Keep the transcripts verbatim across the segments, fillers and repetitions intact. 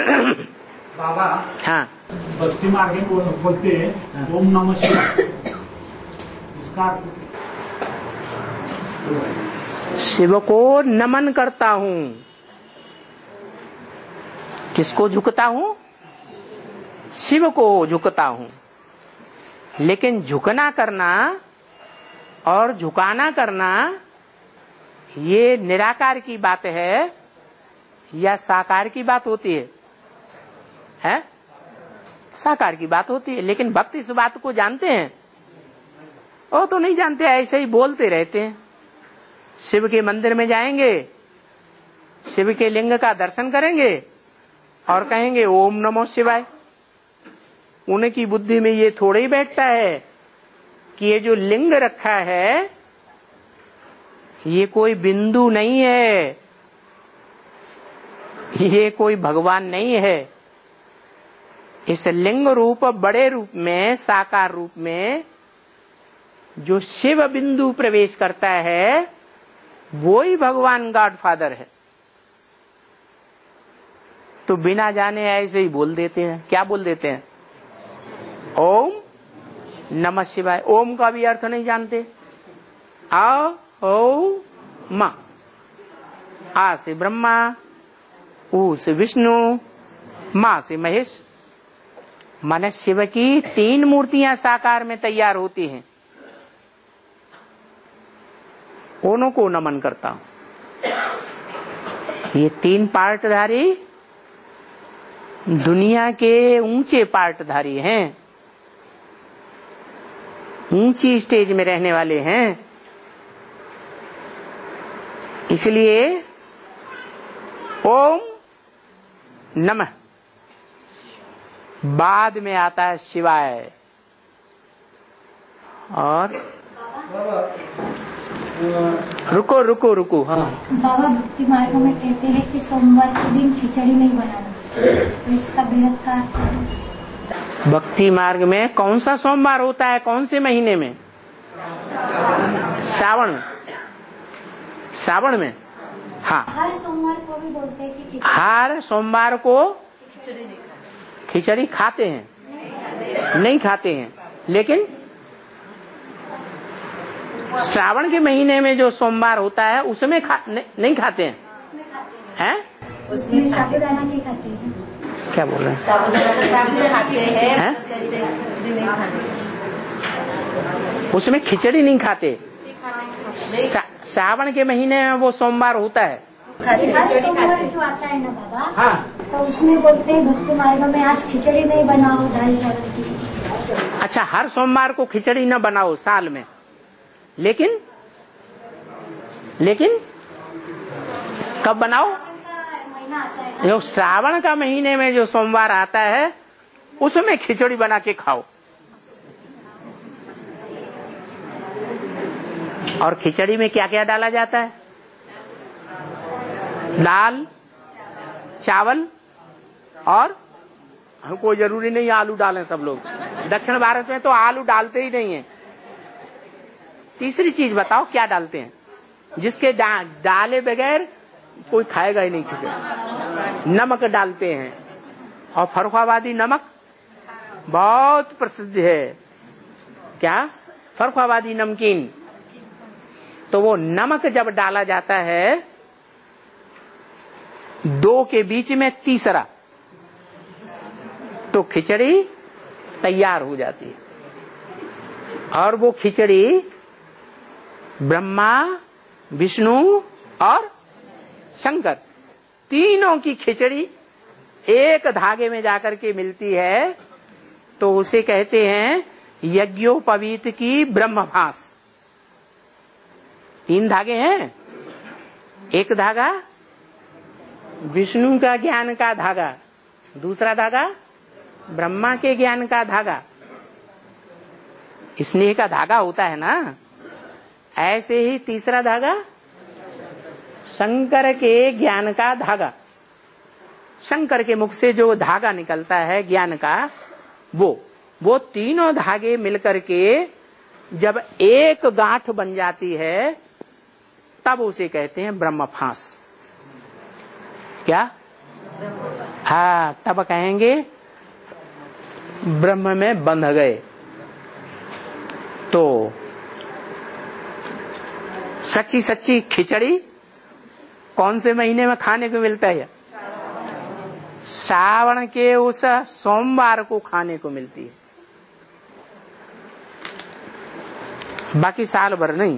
बाबा हाँ, भक्ति मार्ग में बोल- बोलते हैं ओम नमः शिवाय, इसका शिव को नमन करता हूँ। किसको झुकता हूँ? शिव को झुकता हूँ। लेकिन झुकना करना और झुकाना करना ये निराकार की बात है या साकार की बात होती है? है साकार की बात होती है। लेकिन भक्त इस बात को जानते हैं? वो तो नहीं जानते, ऐसे ही बोलते रहते हैं। शिव के मंदिर में जाएंगे, शिव के लिंग का दर्शन करेंगे और कहेंगे ओम नमो शिवाय। उनकी बुद्धि में ये थोड़ा ही बैठता है कि ये जो लिंग रखा है ये कोई बिंदु नहीं है, ये कोई भगवान नहीं है। इस लिंग रूप बड़े रूप में, साकार रूप में जो शिव बिंदु प्रवेश करता है वो ही भगवान गॉड फादर है। तो बिना जाने ऐसे ही बोल देते हैं। क्या बोल देते हैं? ओम नमः शिवाय। ओम का भी अर्थ नहीं जानते। आ ओ मा, आ से ब्रह्मा, ऊ से विष्णु, मां से महेश। माने शिव की तीन मूर्तियां साकार में तैयार होती हैं। उन्हों को नमन करता हूं। ये तीन पार्टधारी दुनिया के ऊंचे पार्टधारी हैं, ऊंची स्टेज में रहने वाले हैं। इसलिए ओम नमः बाद में आता है शिवाय। और रुको रुको रुको हाँ, बाबा भक्ति मार्ग में कहते हैं कि सोमवार के दिन खिचड़ी नहीं बनाना, तो इसका बेहद का अर्थ है। भक्ति मार्ग में कौन सा सोमवार होता है? कौन से महीने में? श्रावण। श्रावण में हाँ, हर सोमवार को भी बोलते हैं कि खिचड़ी हर सोमवार को खिचड़ी खाते हैं? नहीं खाते हैं। लेकिन श्रावण के महीने में जो सोमवार होता है उसमें खा, नहीं, नहीं खाते हैं, हैं? उसमें साबूदाना नहीं खाते हैं। क्या बोल रहे हैं? साबूदाना खाते हैं, हैं? खिचड़ी नहीं खाते। उसमें खिचड़ी नहीं खाते। श्रा- श्रावण के महीने में वो सोमवार होता है। हर सोमवार जो आता है ना बाबा, हाँ, तो उसमें बोलते हैं भक्ति मार्ग में आज खिचड़ी नहीं बनाओ दाल चावल की। अच्छा, हर सोमवार को खिचड़ी न बनाओ साल में, लेकिन लेकिन कब बनाओ? महीना आता है ना, जो श्रावण का महीने में जो सोमवार आता है उसमें खिचड़ी बना के खाओ। और खिचड़ी में क्या क्या डाला जाता है? दाल, चावल, और हमको जरूरी नहीं आलू डालें सब लोग। दक्षिण भारत में तो आलू डालते ही नहीं है। तीसरी चीज बताओ क्या डालते हैं जिसके डा, डाले बगैर कोई खाएगा ही नहीं खिचड़ी? नमक डालते हैं। और फर्रुखाबादी नमक बहुत प्रसिद्ध है। क्या? फर्रुखाबादी नमकीन। तो वो नमक जब डाला जाता है दो के बीच में तीसरा, तो खिचड़ी तैयार हो जाती है। और वो खिचड़ी ब्रह्मा, विष्णु और शंकर तीनों की खिचड़ी एक धागे में जाकर के मिलती है, तो उसे कहते हैं यज्ञोपवीत की ब्रह्मभास। तीन धागे हैं। एक धागा विष्णु का ज्ञान का धागा, दूसरा धागा ब्रह्मा के ज्ञान का धागा। स्नेह का धागा होता है ना, ऐसे ही तीसरा धागा शंकर के ज्ञान का धागा। शंकर के मुख से जो धागा निकलता है ज्ञान का, वो वो तीनों धागे मिलकर के जब एक गांठ बन जाती है तब उसे कहते हैं ब्रह्मभास। क्या? हाँ, तब कहेंगे ब्रह्म में बंध गए। तो सच्ची सच्ची खिचड़ी कौन से महीने में खाने को मिलता है? श्रावण के उस सोमवार को खाने को मिलती है, बाकी साल भर नहीं।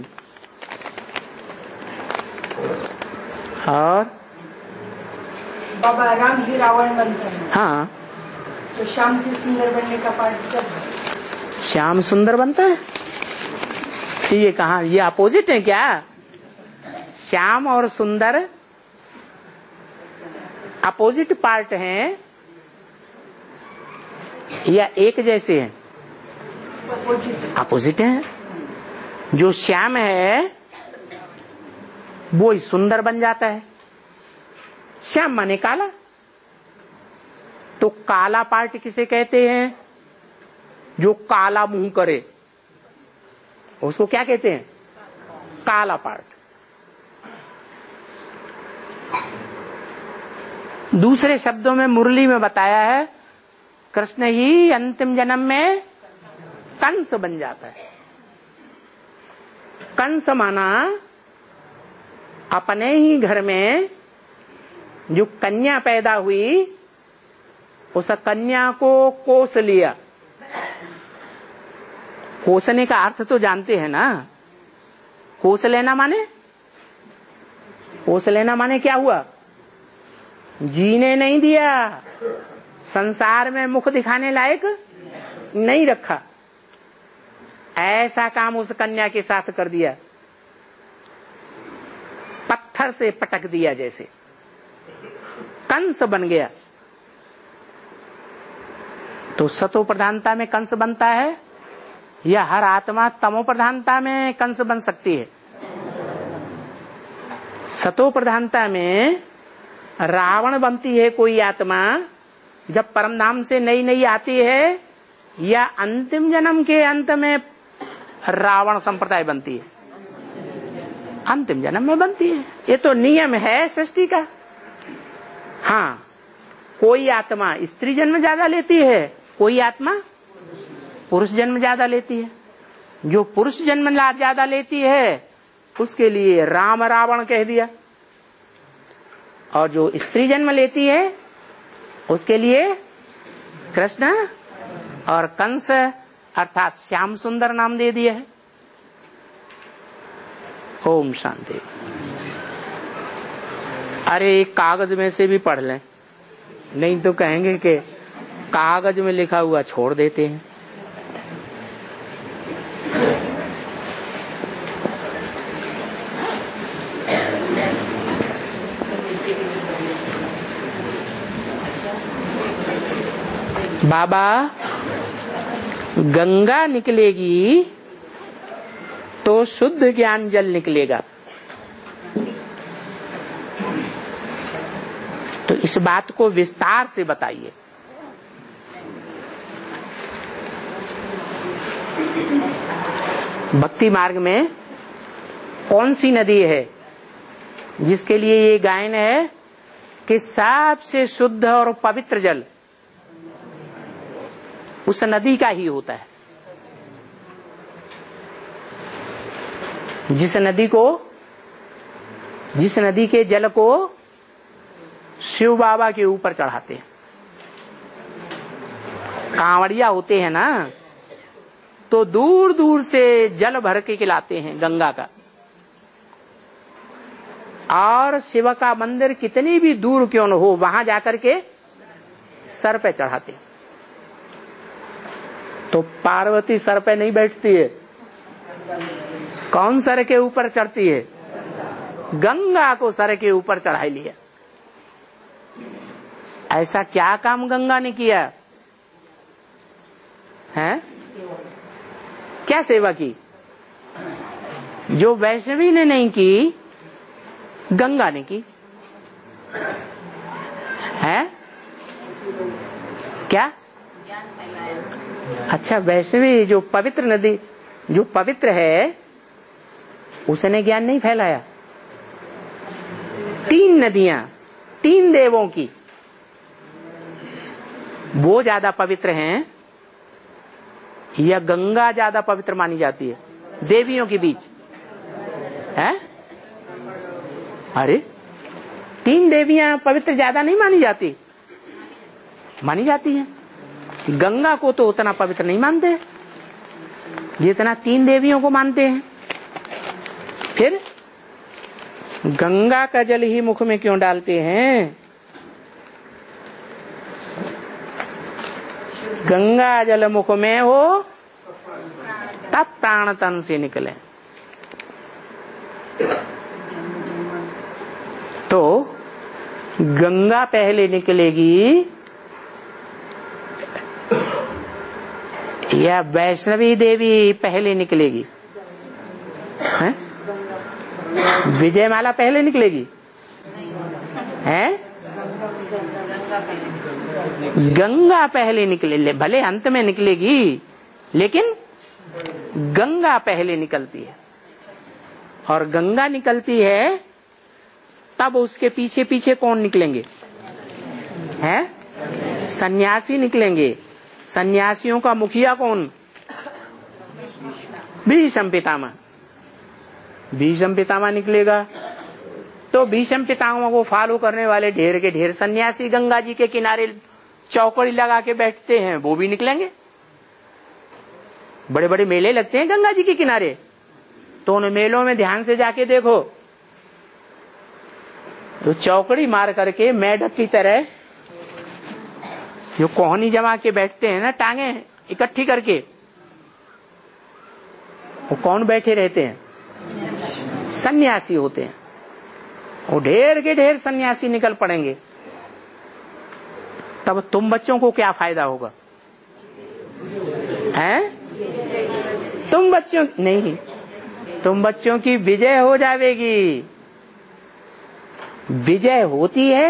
और बाबा राम जी रावण बनते हैं, हाँ, तो श्याम से सुंदर बनने का पार्ट कब? श्याम सुंदर बनता है? ये कहाँ, ये अपोजिट है क्या? श्याम और सुंदर अपोजिट पार्ट हैं या एक जैसे हैं? अपोजिट हैं। जो श्याम है वो ही सुंदर बन जाता है। श्याम माने काला, तो काला पार्ट किसे कहते हैं? जो काला मुंह करे उसको क्या कहते हैं? काला पार्ट। दूसरे शब्दों में मुरली में बताया है, कृष्ण ही अंतिम जन्म में कंस बन जाता है। कंस माना अपने ही घर में जो कन्या पैदा हुई उस कन्या को कोस लिया। कोसने का अर्थ तो जानते हैं ना? कोस लेना माने, कोस लेना माने क्या हुआ? जीने नहीं दिया, संसार में मुख दिखाने लायक नहीं रखा। ऐसा काम उस कन्या के साथ कर दिया, पत्थर से पटक दिया, जैसे कंस बन गया। तो सतो प्रधानता में कंस बनता है या हर आत्मा तमो प्रधानता में कंस बन सकती है? सतो प्रधानता में रावण बनती है कोई आत्मा जब परमधाम से नई नई आती है, या अंतिम जन्म के अंत में रावण संप्रदाय बनती है? अंतिम जन्म में बनती है। ये तो नियम है सृष्टि का। हाँ, कोई आत्मा स्त्री जन्म ज्यादा लेती है, कोई आत्मा पुरुष जन्म ज्यादा लेती है। जो पुरुष जन्म ज्यादा लेती है उसके लिए राम रावण कह दिया, और जो स्त्री जन्म लेती है उसके लिए कृष्ण और कंस अर्थात श्याम सुंदर नाम दे दिया है। ओम शांति। अरे एक कागज में से भी पढ़ लें, नहीं तो कहेंगे कि कागज में लिखा हुआ छोड़ देते हैं। बाबा, गंगा निकलेगी तो शुद्ध ज्ञान जल निकलेगा। तो इस बात को विस्तार से बताइए। भक्ति मार्ग में कौन सी नदी है जिसके लिए ये गायन है कि सबसे शुद्ध और पवित्र जल उस नदी का ही होता है? जिस नदी को, जिस नदी के जल को शिव बाबा के ऊपर चढ़ाते हैं, कांवड़िया होते हैं ना, तो दूर दूर से जल भर के खिलाते हैं गंगा का। और शिव का मंदिर कितनी भी दूर क्यों न हो, वहां जाकर के सर पे चढ़ाते हैं। तो पार्वती सर पे नहीं बैठती है, कौन सर के ऊपर चढ़ती है? गंगा को सर के ऊपर चढ़ा लिया। ऐसा क्या काम गंगा ने किया है? क्या सेवा की जो वैष्णवी ने नहीं की, गंगा ने की है? क्या? अच्छा, वैष्णवी जो पवित्र नदी, जो पवित्र है, उसने ज्ञान नहीं फैलाया। तीन नदियां, तीन देवों की, वो ज्यादा पवित्र हैं या गंगा ज्यादा पवित्र मानी जाती है देवियों के बीच? है? अरे तीन देवियां पवित्र ज्यादा नहीं मानी जाती? मानी जाती हैं। गंगा को तो उतना पवित्र नहीं मानते जितना तीन देवियों को मानते हैं। फिर गंगा का जल ही मुख में क्यों डालते हैं? गंगा जल मुख में हो तब प्राण तन से निकले। तो गंगा पहले निकलेगी या वैष्णवी देवी पहले निकलेगी? हैं? विजयमाला पहले निकलेगी? हैं? गंगा पहले निकले, भले अंत में निकलेगी लेकिन गंगा पहले निकलती है। और गंगा निकलती है तब उसके पीछे पीछे कौन निकलेंगे? हैं? सन्यासी निकलेंगे। सन्यासियों का मुखिया कौन? भीष्म पितामह। भीष्म पितामह निकलेगा तो भीष्म पितामह को फॉलो करने वाले ढेर के ढेर सन्यासी गंगा जी के किनारे चौकड़ी लगा के बैठते हैं, वो भी निकलेंगे। बड़े बड़े मेले लगते हैं गंगा जी के किनारे, तो उन मेलों में ध्यान से जाके देखो तो चौकड़ी मार करके मेढक की तरह जो कोहनी जमा के बैठते हैं ना, टांगे इकट्ठी करके, वो कौन बैठे रहते हैं? सन्यासी होते हैं। वो ढेर के ढेर सन्यासी निकल पड़ेंगे। तब तुम बच्चों को क्या फायदा होगा? हैं? तुम बच्चों नहीं, तुम बच्चों की विजय हो जाएगी। विजय होती है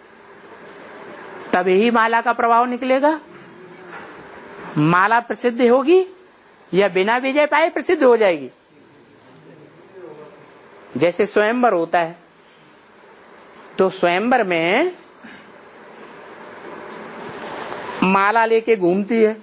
तब ही माला का प्रभाव निकलेगा। माला प्रसिद्ध होगी या बिना विजय पाए प्रसिद्ध हो जाएगी? जैसे स्वयंवर होता है तो स्वयंवर में माला लेके घूमती है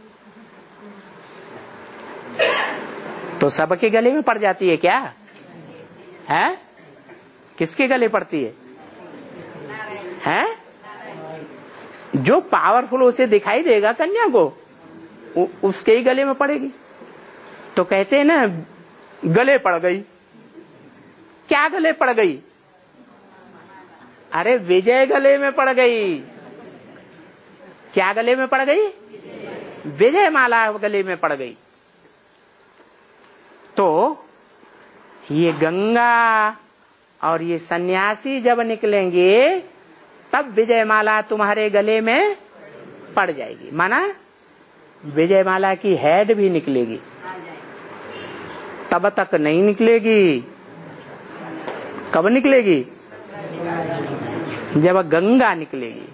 तो सबके गले में पड़ जाती है क्या? है? किसके गले पड़ती है? है? जो पावरफुल उसे दिखाई देगा कन्या को, उ, उसके ही गले में पड़ेगी। तो कहते हैं ना गले पड़ गई। क्या गले पड़ गई? अरे विजय गले में पड़ गई। क्या गले में पड़ गई? विजय माला गले में पड़ गई। तो ये गंगा और ये सन्यासी जब निकलेंगे तब विजय माला तुम्हारे गले में पड़ जाएगी। माना विजय माला की हेड भी निकलेगी, तब तक नहीं निकलेगी। कब निकलेगी? जब गंगा निकलेगी।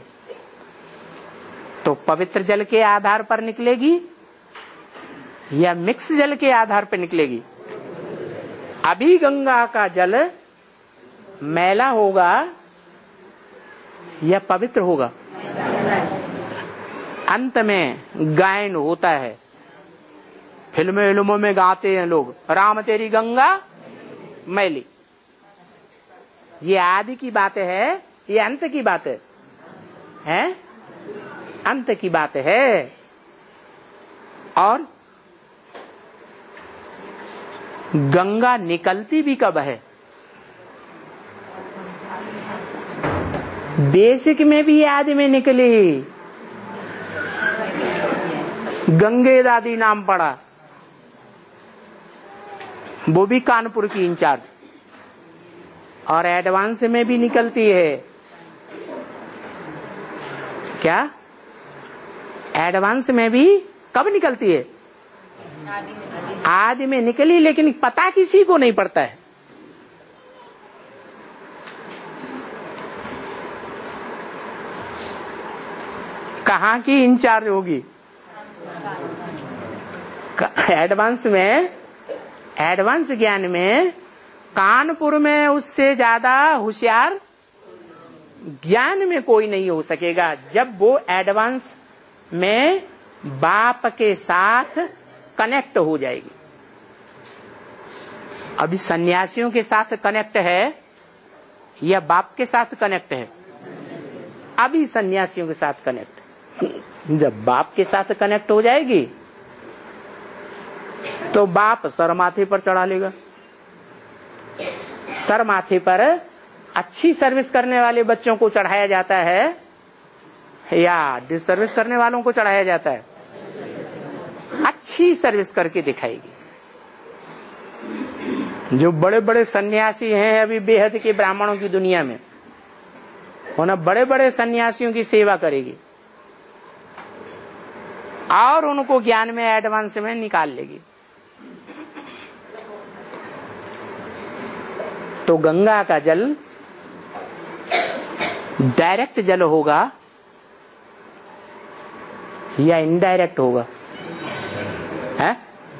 तो पवित्र जल के आधार पर निकलेगी या मिक्स जल के आधार पर निकलेगी? अभी गंगा का जल मैला होगा या पवित्र होगा? अंत में गायन होता है, फिल्मों फिल्मों में गाते हैं लोग, राम तेरी गंगा मैली। ये आदि की बात है, ये अंत की बात है, हैं? अंत की बात है। और गंगा निकलती भी कब है? बेसिक में भी आदि में निकली, गंगे दादी नाम पड़ा, वो भी कानपुर की इंचार्ज। और एडवांस में भी निकलती है क्या? एडवांस में भी कब निकलती है? आदि में निकली, लेकिन पता किसी को नहीं पड़ता है। कहाँ की इंचार्ज होगी? एडवांस में, एडवांस ज्ञान में कानपुर में उससे ज्यादा होशियार ज्ञान में कोई नहीं हो सकेगा। जब वो एडवांस में बाप के साथ कनेक्ट हो जाएगी। अभी सन्यासियों के साथ कनेक्ट है या बाप के साथ कनेक्ट है? अभी सन्यासियों के साथ कनेक्ट। जब बाप के साथ कनेक्ट हो जाएगी तो बाप सर माथे पर चढ़ा लेगा। सर माथे पर अच्छी सर्विस करने वाले बच्चों को चढ़ाया जाता है या डिसर्विस करने वालों को चढ़ाया जाता है? अच्छी सर्विस करके दिखाएगी। जो बड़े बड़े सन्यासी हैं अभी बेहद के ब्राह्मणों की दुनिया में, उन्हें बड़े बड़े सन्यासियों की सेवा करेगी और उनको ज्ञान में एडवांस में निकाल लेगी। तो गंगा का जल डायरेक्ट जल होगा या इनडायरेक्ट होगा? है?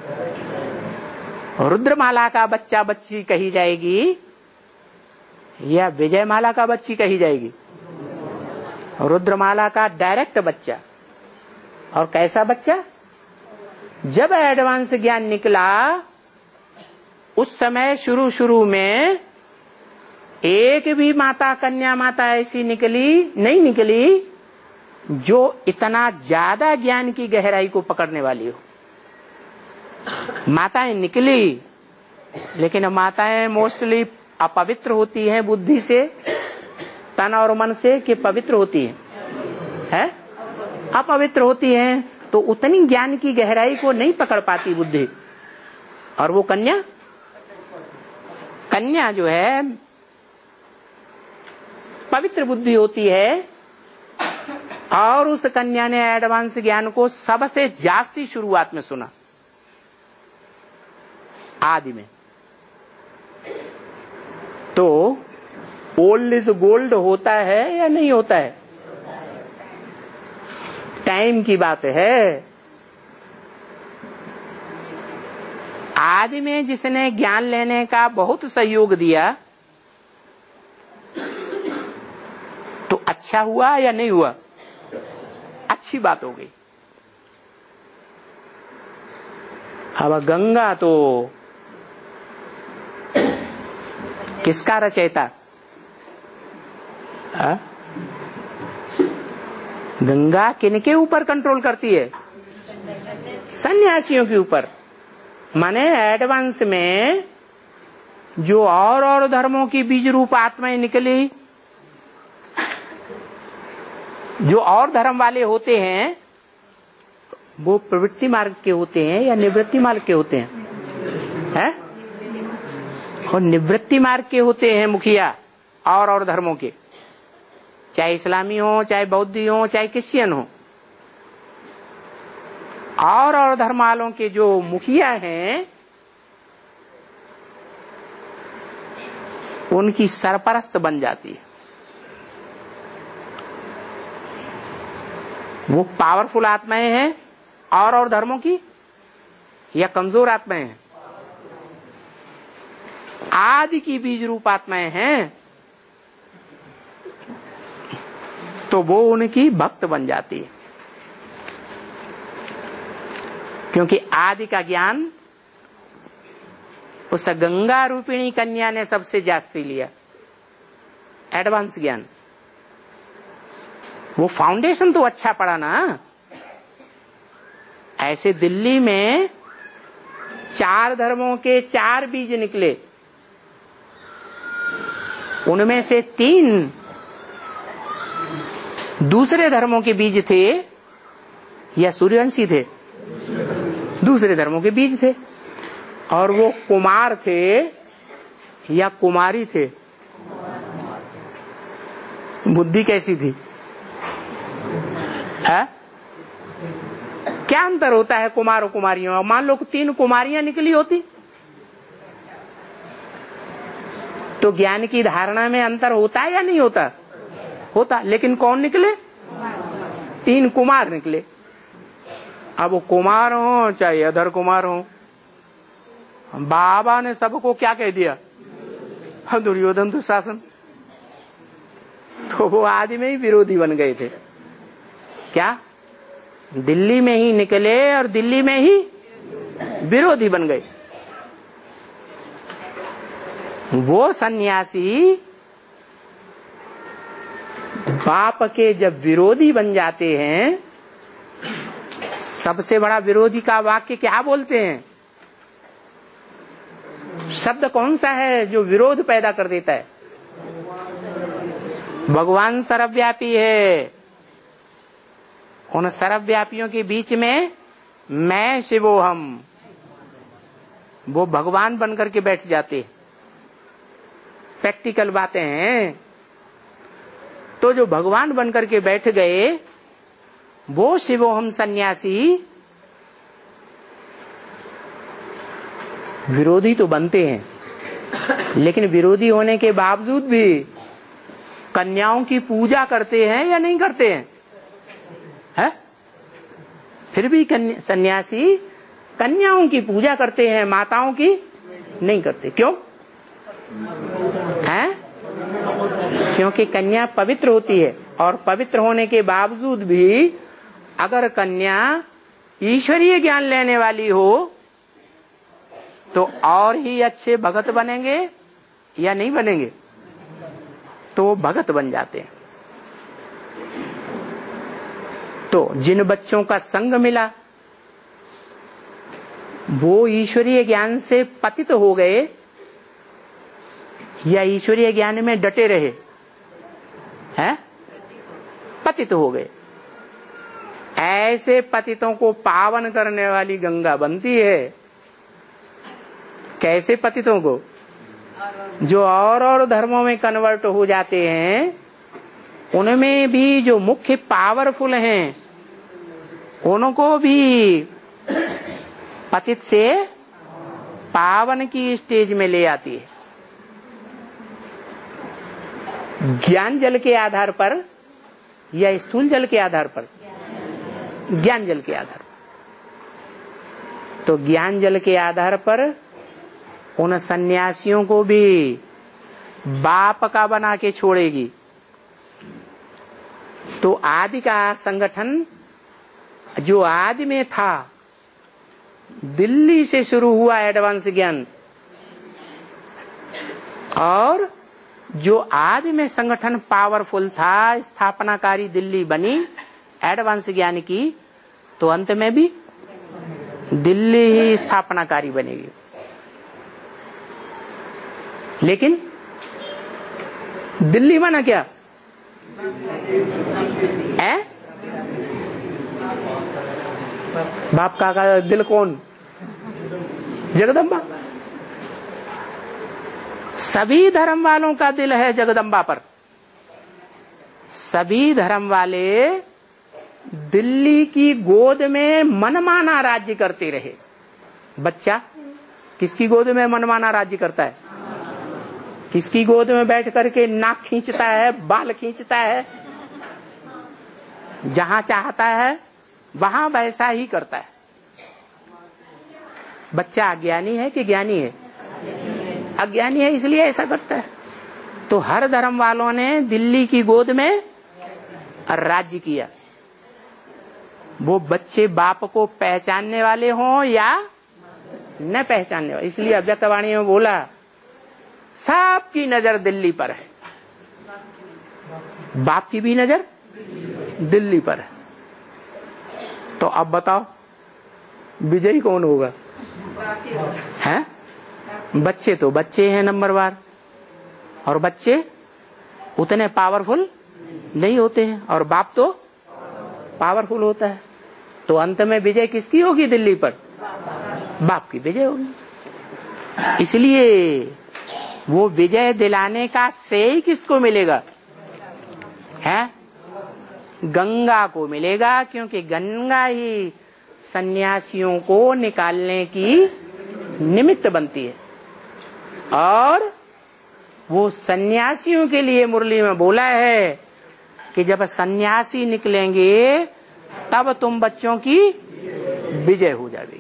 रुद्रमाला का बच्चा बच्ची कही जाएगी या विजयमाला का बच्ची कही जाएगी? रुद्रमाला का डायरेक्ट बच्चा। और कैसा बच्चा? जब एडवांस ज्ञान निकला उस समय शुरू शुरू में एक भी माता कन्या माता ऐसी निकली नहीं निकली जो इतना ज्यादा ज्ञान की गहराई को पकड़ने वाली हो। माताएं निकली, लेकिन माताएं मोस्टली अपवित्र होती हैं बुद्धि से, तन और मन से, कि पवित्र होती हैं? है? अपवित्र होती हैं, तो उतनी ज्ञान की गहराई को नहीं पकड़ पाती बुद्धि। और वो कन्या कन्या जो है पवित्र बुद्धि होती है, और उस कन्या ने एडवांस ज्ञान को सबसे जास्ती शुरुआत में सुना, आदि में। तो ओल्ड इज गोल्ड होता है या नहीं होता है? टाइम की बात है। आदि में जिसने ज्ञान लेने का बहुत सहयोग दिया तो अच्छा हुआ या नहीं हुआ? अच्छी बात हो गई। अब गंगा तो किसका रचयिता? आ? गंगा किनके ऊपर कंट्रोल करती है? सन्यासियों के ऊपर। माने एडवांस में जो और और धर्मों की बीज रूप आत्माएं निकली, जो और धर्म वाले होते हैं वो प्रवृत्ति मार्ग के होते हैं या निवृत्ति मार्ग के होते हैं? हैं? और निवृत्ति मार्ग के होते हैं मुखिया और और धर्मों के, चाहे इस्लामी हो, चाहे बौद्धी हो, चाहे क्रिश्चियन हो। और और धर्म वालों के जो मुखिया हैं उनकी सरपरस्त बन जाती है। वो पावरफुल आत्माएं हैं और और धर्मों की, या कमजोर आत्माएं हैं? आदि की बीज रूप आत्माएं हैं, तो वो उनकी भक्त बन जाती है। क्योंकि आदि का ज्ञान उस गंगा रूपिणी कन्या ने सबसे जास्ती लिया, एडवांस ज्ञान। वो फाउंडेशन तो अच्छा पड़ा ना। ऐसे दिल्ली में चार धर्मों के चार बीज निकले, उनमें से तीन दूसरे धर्मों के बीज थे या सूर्यवंशी थे? दूसरे धर्मों के बीज थे। और वो कुमार थे या कुमारी थे? बुद्धि कैसी थी? है? क्या अंतर होता है कुमार और कुमारियों? मान लो तीन कुमारियां निकली होती तो ज्ञान की धारणा में अंतर होता है या नहीं होता? होता। लेकिन कौन निकले? तीन कुमार निकले। अब वो कुमार हो चाहे अधर कुमार हो, बाबा ने सबको क्या कह दिया? दुर्योधन दुशासन। तो वो आदि में ही विरोधी बन गए थे। क्या? दिल्ली में ही निकले और दिल्ली में ही विरोधी बन गए। वो सन्यासी बाप के जब विरोधी बन जाते हैं, सबसे बड़ा विरोधी का वाक्य क्या बोलते हैं? शब्द कौन सा है जो विरोध पैदा कर देता है? भगवान सर्वव्यापी है। उन सर्वव्यापियों के बीच में मैं शिवोहम, वो भगवान बनकर के बैठ जाते। प्रैक्टिकल बातें हैं। तो जो भगवान बनकर के बैठ गए वो शिवोहम सन्यासी विरोधी तो बनते हैं, लेकिन विरोधी होने के बावजूद भी कन्याओं की पूजा करते हैं या नहीं करते हैं? है? फिर भी सन्यासी कन्याओं की पूजा करते हैं, माताओं की नहीं करते। क्यों है? क्योंकि कन्या पवित्र होती है, और पवित्र होने के बावजूद भी अगर कन्या ईश्वरीय ज्ञान लेने वाली हो तो और ही अच्छे भगत बनेंगे या नहीं बनेंगे? तो भगत बन जाते हैं। तो जिन बच्चों का संग मिला वो ईश्वरीय ज्ञान से पतित हो गए या ईश्वरीय ज्ञान में डटे रहे? हैं? पतित हो गए। ऐसे पतितों को पावन करने वाली गंगा बनती है। कैसे पतितों को? जो और और धर्मों में कन्वर्ट हो जाते हैं, उनमें भी जो मुख्य पावरफुल हैं उनको भी पतित से पावन की स्टेज में ले आती है। ज्ञान जल के आधार पर या स्थूल जल के आधार पर? ज्ञान जल के आधार पर। तो ज्ञान जल के आधार पर उन सन्यासियों को भी बाप का बना के छोड़ेगी। तो आदि का संगठन जो आदि में था, दिल्ली से शुरू हुआ एडवांस ज्ञान, और जो आदि में संगठन पावरफुल था, स्थापनाकारी दिल्ली बनी एडवांस ज्ञान की, तो अंत में भी दिल्ली ही स्थापनाकारी बनेगी। लेकिन दिल्ली माना क्या है? बाप का, का दिल कौन? जगदम्बा। सभी धर्म वालों का दिल है जगदम्बा पर। सभी धर्म वाले दिल्ली की गोद में मनमाना राज्य करते रहे। बच्चा किसकी गोद में मनमाना राज्य करता है? किसकी गोद में बैठ करके नाक खींचता है, बाल खींचता है, जहां चाहता है वहां वैसा ही करता है। बच्चा अज्ञानी है कि ज्ञानी है? अज्ञानी है, इसलिए ऐसा करता है। तो हर धर्म वालों ने दिल्ली की गोद में राज्य किया। वो बच्चे बाप को पहचानने वाले हों या न पहचानने वाले। इसलिए अव्यक्तवाणी में बोला सबकी नजर दिल्ली पर है, बाप की भी नजर दिल्ली पर है। तो अब बताओ विजयी कौन होगा? हैं? बच्चे तो बच्चे हैं नंबरवार, और बच्चे उतने पावरफुल नहीं होते हैं, और बाप तो पावरफुल होता है। तो अंत में विजय किसकी होगी दिल्ली पर? बाप की विजय होगी। इसलिए वो विजय दिलाने का श्रेय किसको मिलेगा? है? गंगा को मिलेगा, क्योंकि गंगा ही सन्यासियों को निकालने की निमित्त बनती है। और वो सन्यासियों के लिए मुरली में बोला है कि जब सन्यासी निकलेंगे तब तुम बच्चों की विजय हो जाएगी।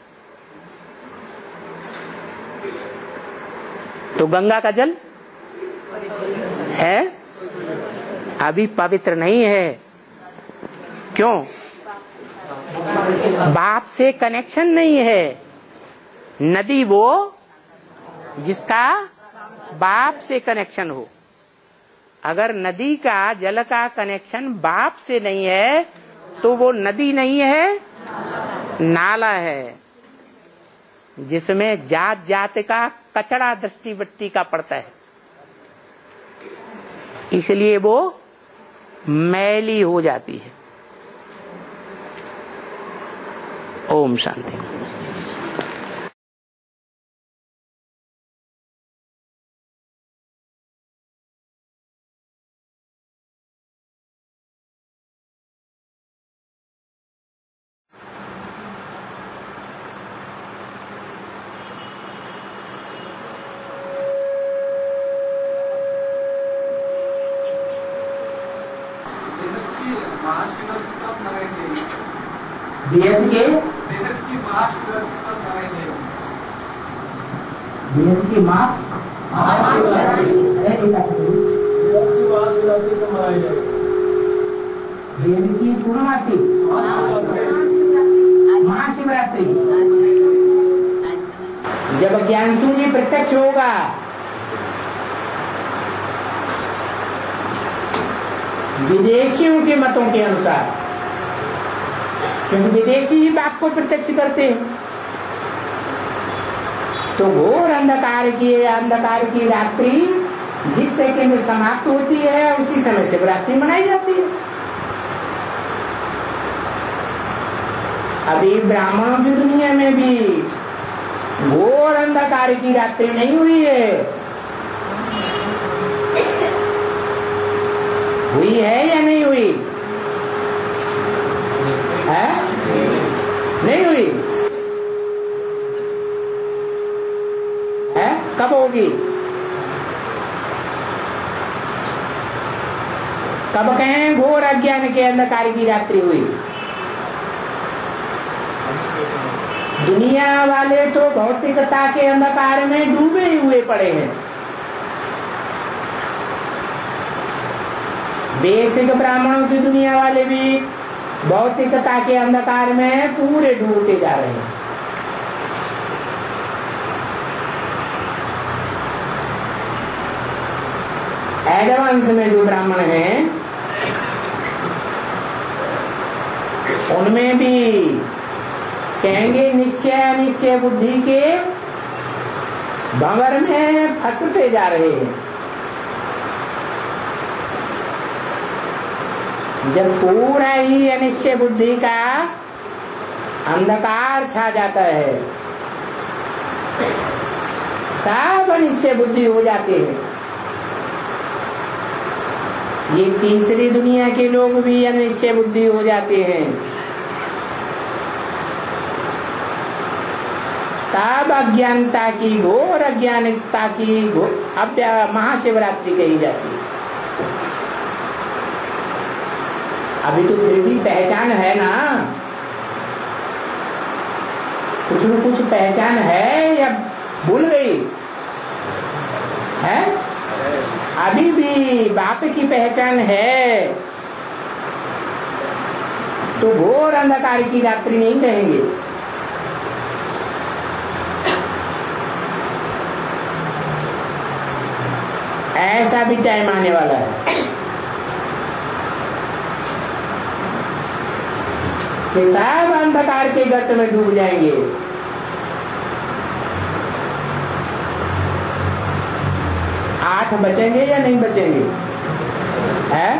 तो गंगा का जल है, अभी पवित्र नहीं है। क्यों? बाप से कनेक्शन नहीं है। नदी वो जिसका बाप से कनेक्शन हो। अगर नदी का जल का कनेक्शन बाप से नहीं है तो वो नदी नहीं है, नाला है, जिसमें जात जात का कचरा दृष्टि वृत्ति का पड़ता है, इसलिए वो मैली हो जाती है। ओम शांति। बेहद के बेहद की मास बेहद की मास बेहद की पूर्णमासी महाशिवरात्रि। जब ज्ञान शून्य प्रत्यक्ष होगा विदेशियों के मतों के अनुसार, क्योंकि विदेशी ही बाप को प्रत्यक्ष करते हैं, तो घोर अंधकार की अंधकार की रात्रि जिस सेकंड में समाप्त होती है उसी समय शिवरात्रि मनाई जाती है। अभी ब्राह्मणों की दुनिया में भी घोर अंधकार की रात्रि नहीं हुई है, हुई है या नहीं हुई है? नहीं हुई है? कब होगी? कब कहें घोर अज्ञान के अंधकार की रात्रि हुई? दुनिया वाले तो भौतिकता के अंधकार में डूबे हुए पड़े हैं। बेसिक ब्राह्मणों की दुनिया वाले भी भौतिकता के अंधकार में पूरे डूबते जा रहे हैं। एडवांस में जो ब्राह्मण हैं उनमें भी कहेंगे निश्चय अनिश्चय बुद्धि के भंवर में फंसते जा रहे हैं। जब पूरा ही अनिश्चय बुद्धि का अंधकार छा जाता है, सब अनिश्चय बुद्धि हो जाते हैं। ये तीसरी दुनिया के लोग भी अनिश्चय बुद्धि हो जाते हैं। तब अज्ञानता की घोर अज्ञानता की अब महाशिवरात्रि कही जाती है। अभी तो फिर भी पहचान है ना, कुछ न कुछ पहचान है या भूल गई है? अभी भी बाप की पहचान है तो घोर अंधकार की रात्रि नहीं कहेंगे। ऐसा भी टाइम आने वाला है कि सब अंधकार के गर्त में डूब जाएंगे। आठ बचेंगे या नहीं बचेंगे? है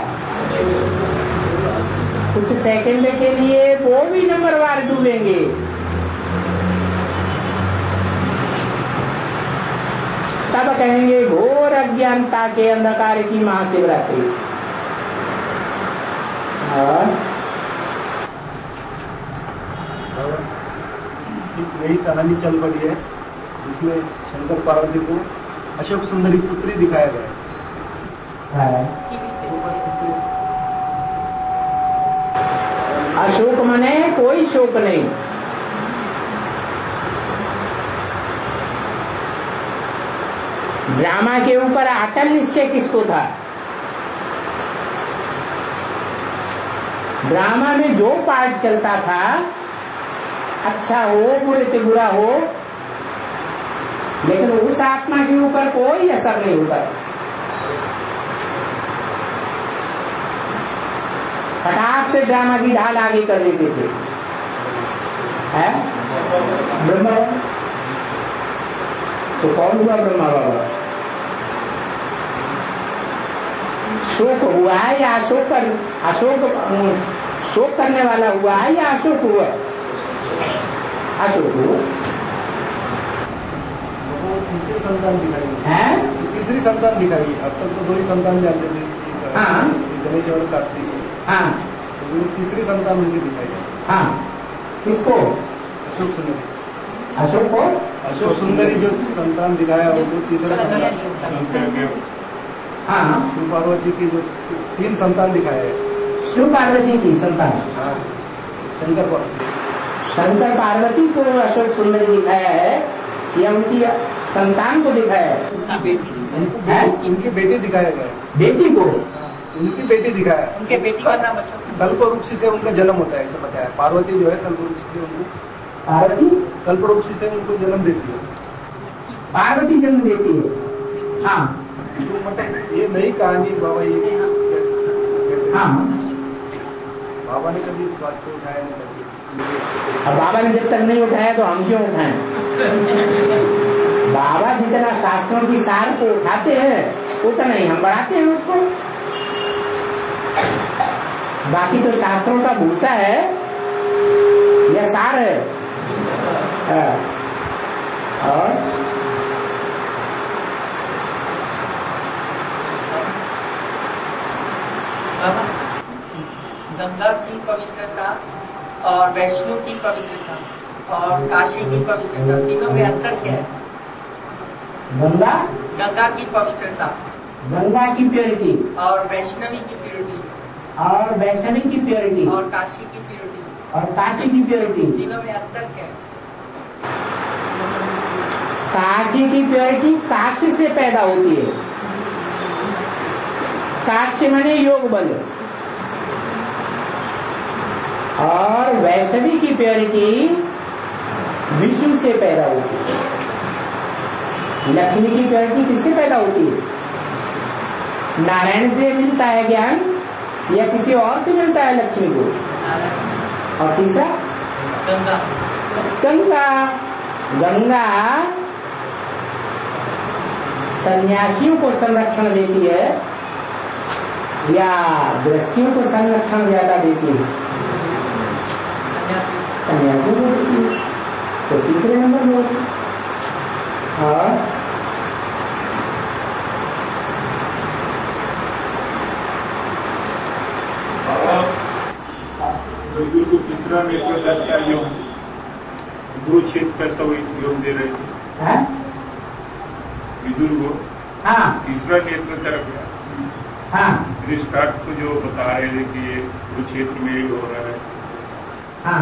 कुछ सेकंड के लिए वो भी नंबरवार डूबेंगे। तब कहेंगे घोर अज्ञानता के अंधकार की महाशिवरात्रि। और नई कहानी चल पड़ी है जिसमें शंकर पार्वती को अशोक सुंदरी पुत्री दिखाया गया है। अशोक मने कोई शोक नहीं। ड्रामा के ऊपर अटल निश्चय किसको था? ड्रामा में जो पार्ट चलता था, अच्छा हो बुरे से बुरा हो, लेकिन उस आत्मा के ऊपर कोई असर नहीं होता। फटाक से ड्रामा की ढाल आगे कर देते थे। है ब्रह्मा तो कौन हुआ ब्रह्मा बाबा? शोक हुआ है या अशोक कर अशोक शोक करने वाला हुआ है या अशोक हुआ? अशोक हुआ। वो तीसरी संतान दिखाई है, तीसरी संतान दिखाई। अब तक तो दो ही संतान जानते थे, हाँ गणेश और कार्तिक। हाँ तो तीसरी संतान उनकी दिखाई। हाँ किसको? अशोक सुंदरी। अशोक को अशोक सुंदरी जो संतान दिखाया वो तीसरा संतान। हाँ शिव पार्वती की जो तीन संतान दिखाए हैं। शिव पार्वती की संतान, हाँ शंकर पार्वती शंकर पार्वती को अशोक सुंदरी दिखाया है या उनकी संतान को दिखाया है? है इनकी बेटी दिखाया गया। बेटी को? उनकी बेटी दिखाया। उनके बेटी का नाम अशोक। कल्पवृक्ष से उनका जन्म होता है ऐसा बताया। पार्वती जो है कल्पवृक्ष से उनको पार्वती कल्पवृक्ष से उनको जन्म देती है। पार्वती जन्म देती है। हाँ तो मतलब ये नई कहानी बाबा, ये कैसे? हाँ बाबा ने कभी इस बात को उठाया नहीं कभी। अब बाबा ने जब तक नहीं उठाया तो हम क्यों उठाएं? बाबा जितना शास्त्रों की सार को उठाते हैं उतना ही हम बढ़ाते हैं उसको। बाकी तो शास्त्रों का भूसा है या सार है। हाँ। और गंगा की पवित्रता और वैष्णो की पवित्रता और काशी की पवित्रता, तीनों में अंतर क्या है? गंगा गंगा की पवित्रता, गंगा की प्योरिटी और वैष्णवी की प्योरिटी, और वैष्णवी की प्योरिटी, और काशी की प्योरिटी, और काशी की प्योरिटी, तीनों में अंतर क्या है? काशी की प्योरिटी काशी से पैदा होती है। काशी माने योग बल। और वैष्णवी की प्योरिटी विष्णु से पैदा होती है। लक्ष्मी की प्योरिटी किससे पैदा होती है? नारायण से मिलता है ज्ञान या किसी और से मिलता है लक्ष्मी को? और तीसरा गंगा। गंगा गंगा सन्यासियों को संरक्षण देती है या गृहस्थियों को संरक्षण ज्यादा देती है? सन्यासियों को देती है, तो तीसरे नंबर में होती है। और विदुर को तीसरा नेत्र का क्या योग, गुरु क्षेत्र कैसा योग दे रहे थे? विदुर को हाँ तीसरा नेत्र तरफ हाँ स्टार्ट को जो बता रहे थे कि ये गुरु क्षेत्र में हो रहा है। हाँ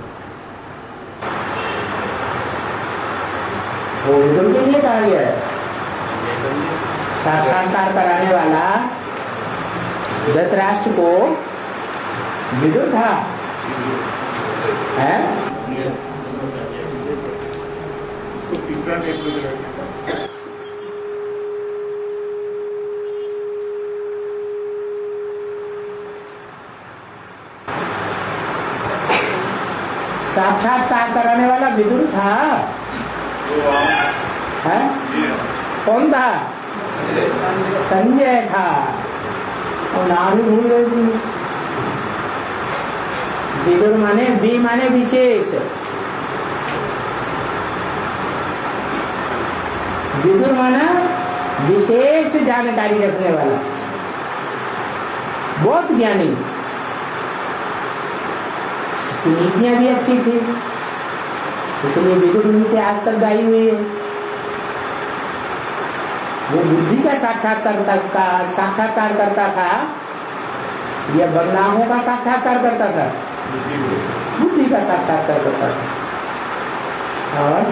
वो विदुर के लिए कहा गया है। साक्षात्कार कराने वाला धृतराष्ट्र को विदुर था है? तो तीसरा नेत्र तरफ साक्षात्कार कराने वाला विदुर था है? कौन था? संजय था। और नाम ही भूल गए थी। विदुर माने वी माने विशेष। विदुर माना विशेष जानकारी रखने वाला, बहुत ज्ञानी। उसकी नीतियां भी अच्छी थी, इसलिए विदुर नीति आज तक गाई हुई है। वो बुद्धि का साक्षात्कार का साक्षात्कार करता था या बदनामों का साक्षात्कार करता था? बुद्धि का साक्षात्कार करता था। और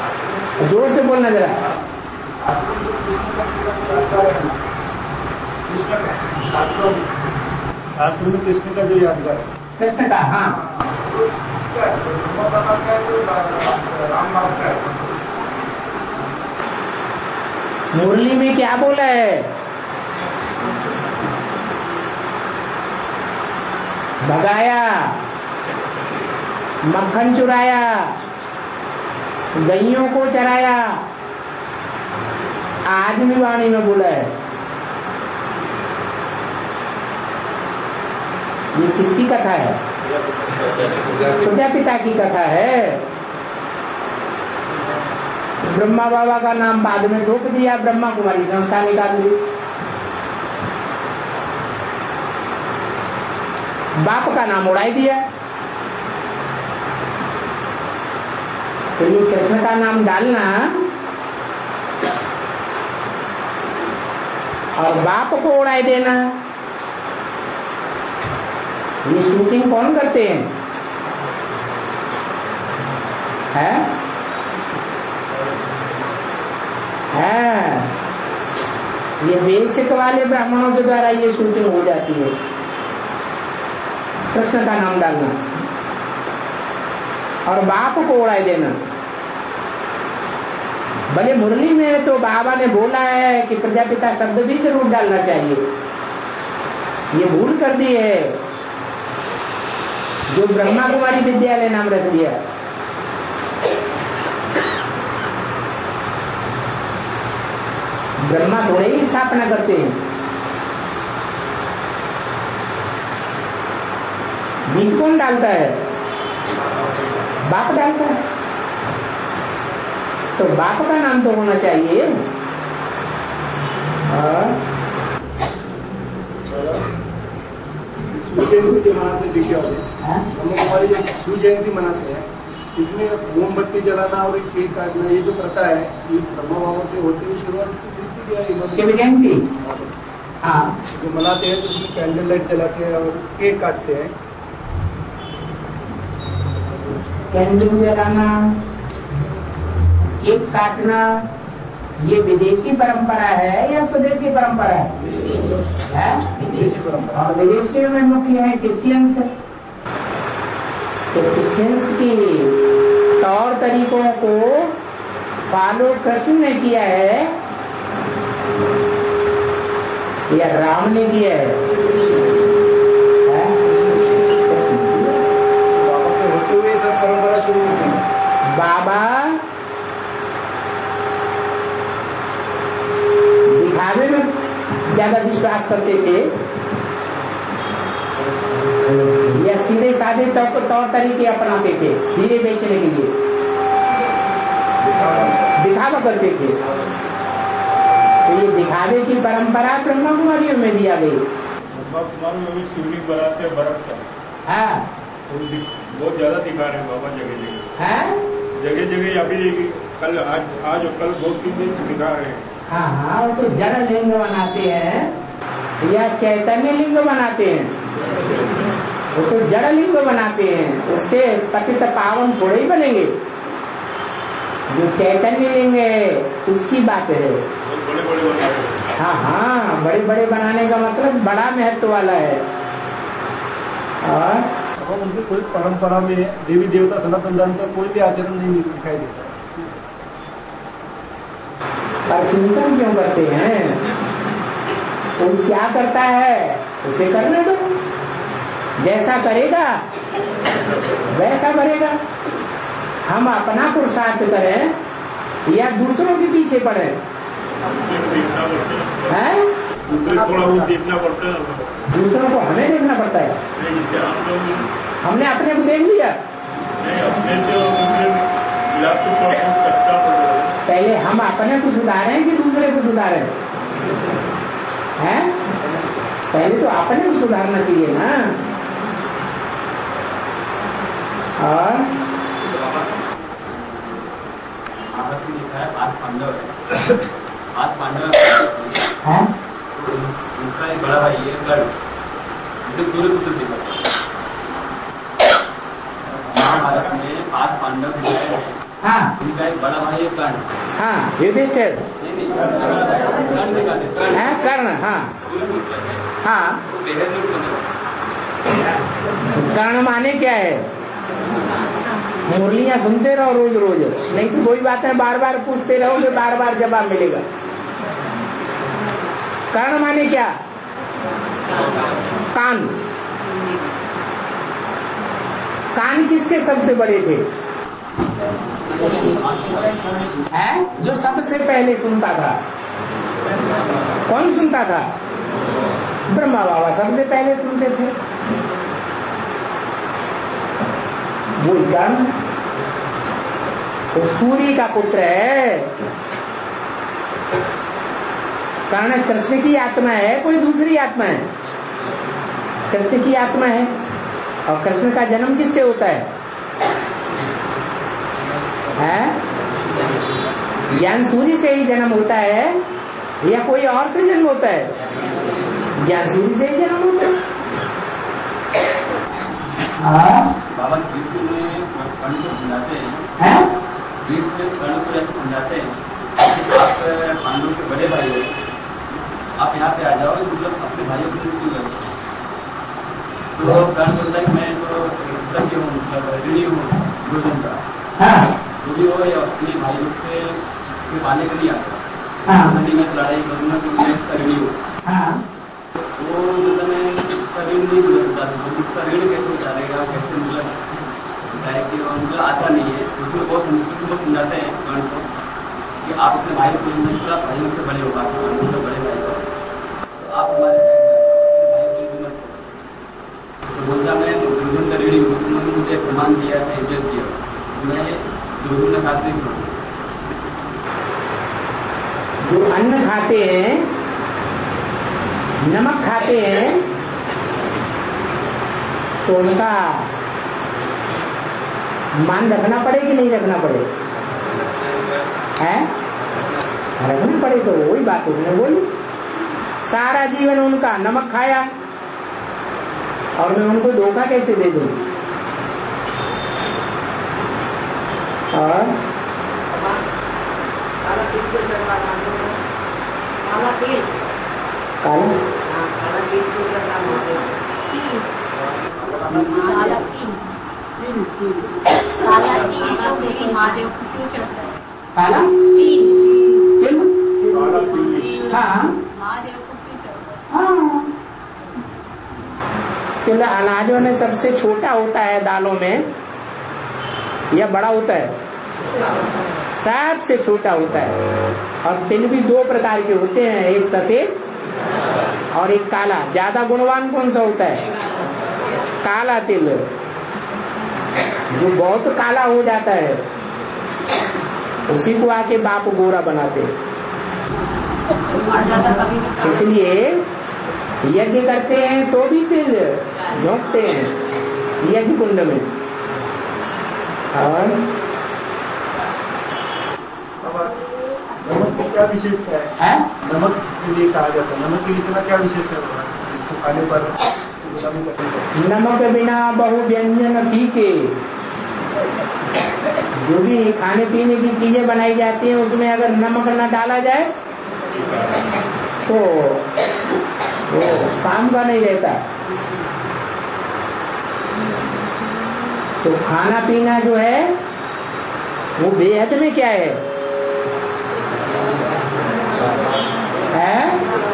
जोर से बोलना जरा। कृष्ण का शास्त्रों में शास्त्र में कृष्ण का जो यादगार है, कृष्ण का, हाँ इसका ब्रह्मा बाबा का है तो राम बाबा का है। मुरली में क्या बोला है? भगाया, मक्खन चुराया, गैयों को चराया, आज भी वाणी में बोला है। ये किसकी कथा है? प्रजापिता की कथा है। ब्रह्मा बाबा का नाम बाद में ठोक दिया, ब्रह्मा कुमारी संस्था निकाल दी। बाप का नाम उड़ाई दिया। तो ये कृष्ण का नाम डालना और बाप को उड़ाई देना, ये शूटिंग कौन करते हैं? है? है ये बेसिक वाले ब्राह्मणों के द्वारा ये शूटिंग हो जाती है, कृष्ण का नाम डालना और बाप को उड़ाई देना। भले मुरली में तो बाबा ने बोला है कि प्रजापिता शब्द भी जरूर डालना चाहिए, ये भूल कर दी है जो ब्रह्मा कुमारी विद्यालय नाम रख दिया। ब्रह्मा थोड़े ही स्थापना करते हैं, बीज कौन डालता है? बाप डालता है। तो बाप का नाम तो होना चाहिए। शिव जयंती जो मनाते हैं दिव्या हम हमारी जो शिव जयंती मनाते हैं, इसमें मोमबत्ती जलाना और एक केक काटना, ये जो प्रथा है, ये ब्रह्मा बाबा के होते हुए शुरुआत शिव जयंती हाँ जो मनाते हैं, तो उसमें कैंडल लाइट जलाते हैं और केक काटते हैं। कैंडल जलाना, केक काटना, ये विदेशी परंपरा है या स्वदेशी परंपरा है? है? विदेशी परंपरा। और विदेशियों में मुख्य है क्रिश्चियंस। तो क्रिश्चियंस की तौर तरीकों को फॉलो कृष्ण ने किया है या राम ने किया है? है? बाबा के होते हुए सब परंपरा शुरू होती है। बाबा दिखावे में ज्यादा विश्वास करते थे या सीधे साधे तौर तौर तरीके अपनाते थे धीरे बेचने के लिए? दिखावा करते थे। तो ये दिखावे की परंपरा ब्रह्मा कुमारियों में दिया गई। ब्रह्मा कुमार में भी शिवलिंग बनाते हैं बर्फ का। हाँ तो बहुत ज्यादा दिखा रहे हैं बाबा जगह जगह। है जगह जगह अभी कल आज आज और कल बहुत तीन दिन दिखा रहे हैं। हाँ हाँ वो तो जड़ लिंग बनाते हैं या चैतन्य लिंग बनाते हैं, वो तो जड़ लिंग बनाते हैं, उससे पतित पावन थोड़े ही बनेंगे। जो चैतन्य लिंग है उसकी बात है। बड़े बड़े बनाते। हाँ हाँ बड़े बड़े बनाने का मतलब बड़ा महत्व वाला है। और अब उनकी कोई परंपरा में देवी देवता सनातन धर्म का कोई भी आचरण नहीं दिखाई देता। पर चिंतन क्यों करते हैं? कोई क्या करता है उसे करने दो, जैसा करेगा वैसा करेगा। हम अपना पुरुषार्थ करें या दूसरों के पीछे पड़े? हैं? दूसरे थोड़ा बहुत देखना पड़ता है। दूसरों को हमें देखना पड़ता है। हमने अपने को देख लिया। अपने तो दूसरे करता पड़ता है। पहले हम अपने को सुधारें कि दूसरे को सुधारें? हैं? पहले तो अपने को सुधारना चाहिए ना। और लिखा है पांच पांडव है, पांच पांडव है उनका एक बड़ा भाई है गढ़, जिसे सूर्यपुत्र दिखा। महाभारत में पांच पांडव दिखाए हैं। हाँ उनका एक बड़ा भाई है कर्ण। हाँ युधिष्ठिर। नहीं नहीं है कर्ण, हाँ हाँ। कर्ण माने क्या है? मुरलियां सुनते रहो रोज रोज, नहीं तो कोई बातें बार बार पूछते रहोगे, बार बार जवाब मिलेगा। कर्ण माने क्या? कान। कान किसके सबसे बड़े थे? है जो सबसे पहले सुनता था। कौन सुनता था? ब्रह्मा बाबा सबसे पहले सुनते थे। वो कर्ण तो सूर्य का पुत्र है। कर्ण कृष्ण की आत्मा है, कोई दूसरी आत्मा है? कृष्ण की आत्मा है। और कृष्ण का जन्म किससे होता है? है? ज्ञान सूर्य से ही जन्म होता है या कोई और से जन्म होता है? ज्ञान सूर्य से ही जन्म होता है। बाबा कृष्ण में कर्ण को समझाते हैं, कृष्ण में कर्ण को ऐसे समझाते हैं आप पांडवों के बड़े भाई हो, आप यहाँ पे आ जाओ, मतलब अपने भाइयों को क्यों गए? तो कर्ण बोलता है कि मैं तो सत्य हूँ, मतलब ऋणी हूँ दुर्योधन का, जो भी हो या अपने भाइयों से पाने के लिए आता नदी में लड़ाई करूंगा तो मैं इसका ऋणी हूँ। वो मतलब मैं इसका ऋण नहीं बोलता, इसका ऋण कैसे उतारेगा, कैसे मतलब है कि उनको आता नहीं है। उसमें बहुत समझाते हैं कर्ण को कि आप अपने भाई को पूरा भाइयों से बड़े होगा, मतलब बड़े भाई को तो आप हमारे भाई की हिम्मत करो। तो बोलता मैं दुर्योधन का ऋणी हूँ, उन्होंने मुझे सम्मान दिया था, इज्जत दिया, मैं दुर्योधन का साथ नहीं छोड़ूंगा। जो अन्न खाते हैं, नमक खाते हैं, तो उनका मान रखना पड़े कि नहीं रखना पड़े? है रखना पड़े। तो वही बात उसने बोली, सारा जीवन उनका नमक खाया और मैं उनको धोखा कैसे दे दूं? और काला तेल, काला काला तेल को काला तिल तो मेरी महादेव को क्यों चढ़ता है? काला तिल तिल हाँ महादेव को क्यों चढ़ता है? हाँ तिल अनाजों में सबसे छोटा होता है दालों में या बड़ा होता है? सबसे छोटा होता है। और तिल भी दो प्रकार के होते हैं, एक सफेद और एक काला। ज्यादा गुणवान कौन सा होता है? काला तिल, जो बहुत काला हो जाता है उसी को आके बाप गोरा बनाते हैं। इसलिए यज्ञ करते हैं तो भी तिल झोंकते हैं यज्ञ कुंड में। और नमक की क्या विशेषता है? है? नमक के लिए कहा जाता है, नमक के इतना क्या विशेषता है इसको खाने पर? नमक बिना बहु व्यंजन फीके। जो भी खाने पीने की चीजें बनाई जाती हैं उसमें अगर नमक न डाला जाए तो वो काम का नहीं रहता। तो खाना पीना जो है वो बेहद में क्या है? है?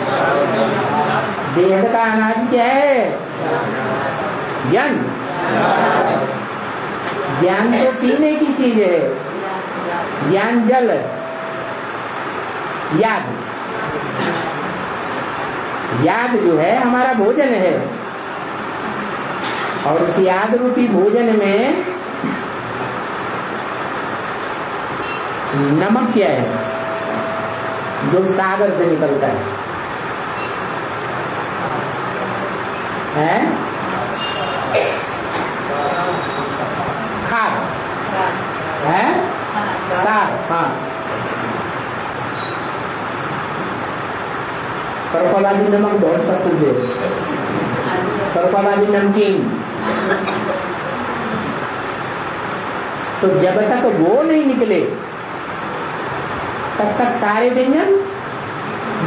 बेहद का अनाज क्या है? ज्ञान। ज्ञान तो पीने की चीज है, ज्ञान जल, याद। याद जो है हमारा भोजन है, और उस याद रूपी भोजन में नमक क्या है? जो सागर से निकलता है, है? खाद है, सार। हाँ, करपाबाजी नमक बहुत पसंद है, करपाबाजी नमकीन। तो जब तक वो नहीं निकले तब तक सारे व्यंजन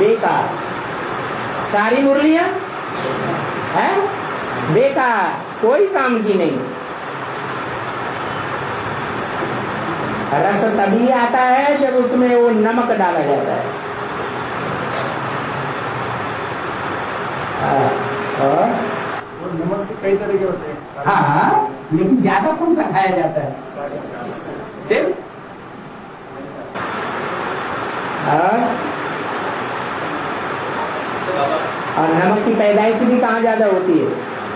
बेकार। सारी मुरलियां है बेकार, कोई काम की नहीं। रस तभी आता है जब उसमें वो नमक डाला जाता है। और और नमक के कई तरह के होते हैं। हाँ हाँ, लेकिन ज्यादा कौन सा खाया जाता है? तेल। और नमक की पैदाइश भी कहाँ ज्यादा होती है?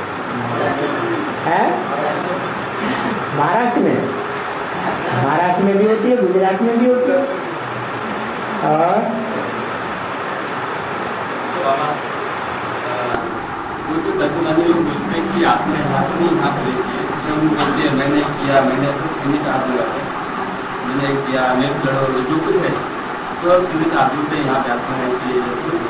है महाराष्ट्र में। महाराष्ट्र में भी होती है, गुजरात में भी होती है। और वो जो तत्वज्ञानी लोग बोलते हैं कि आपने हाथ नहीं हाथ लेके हम बोलते हैं मैंने किया, मैंने सीमित हाथ लगाते, मैंने किया, मैं लड़ो, जो कुछ है तो अब सीमित हाथ बोलते हैं। यहाँ पे आत्मा रहती है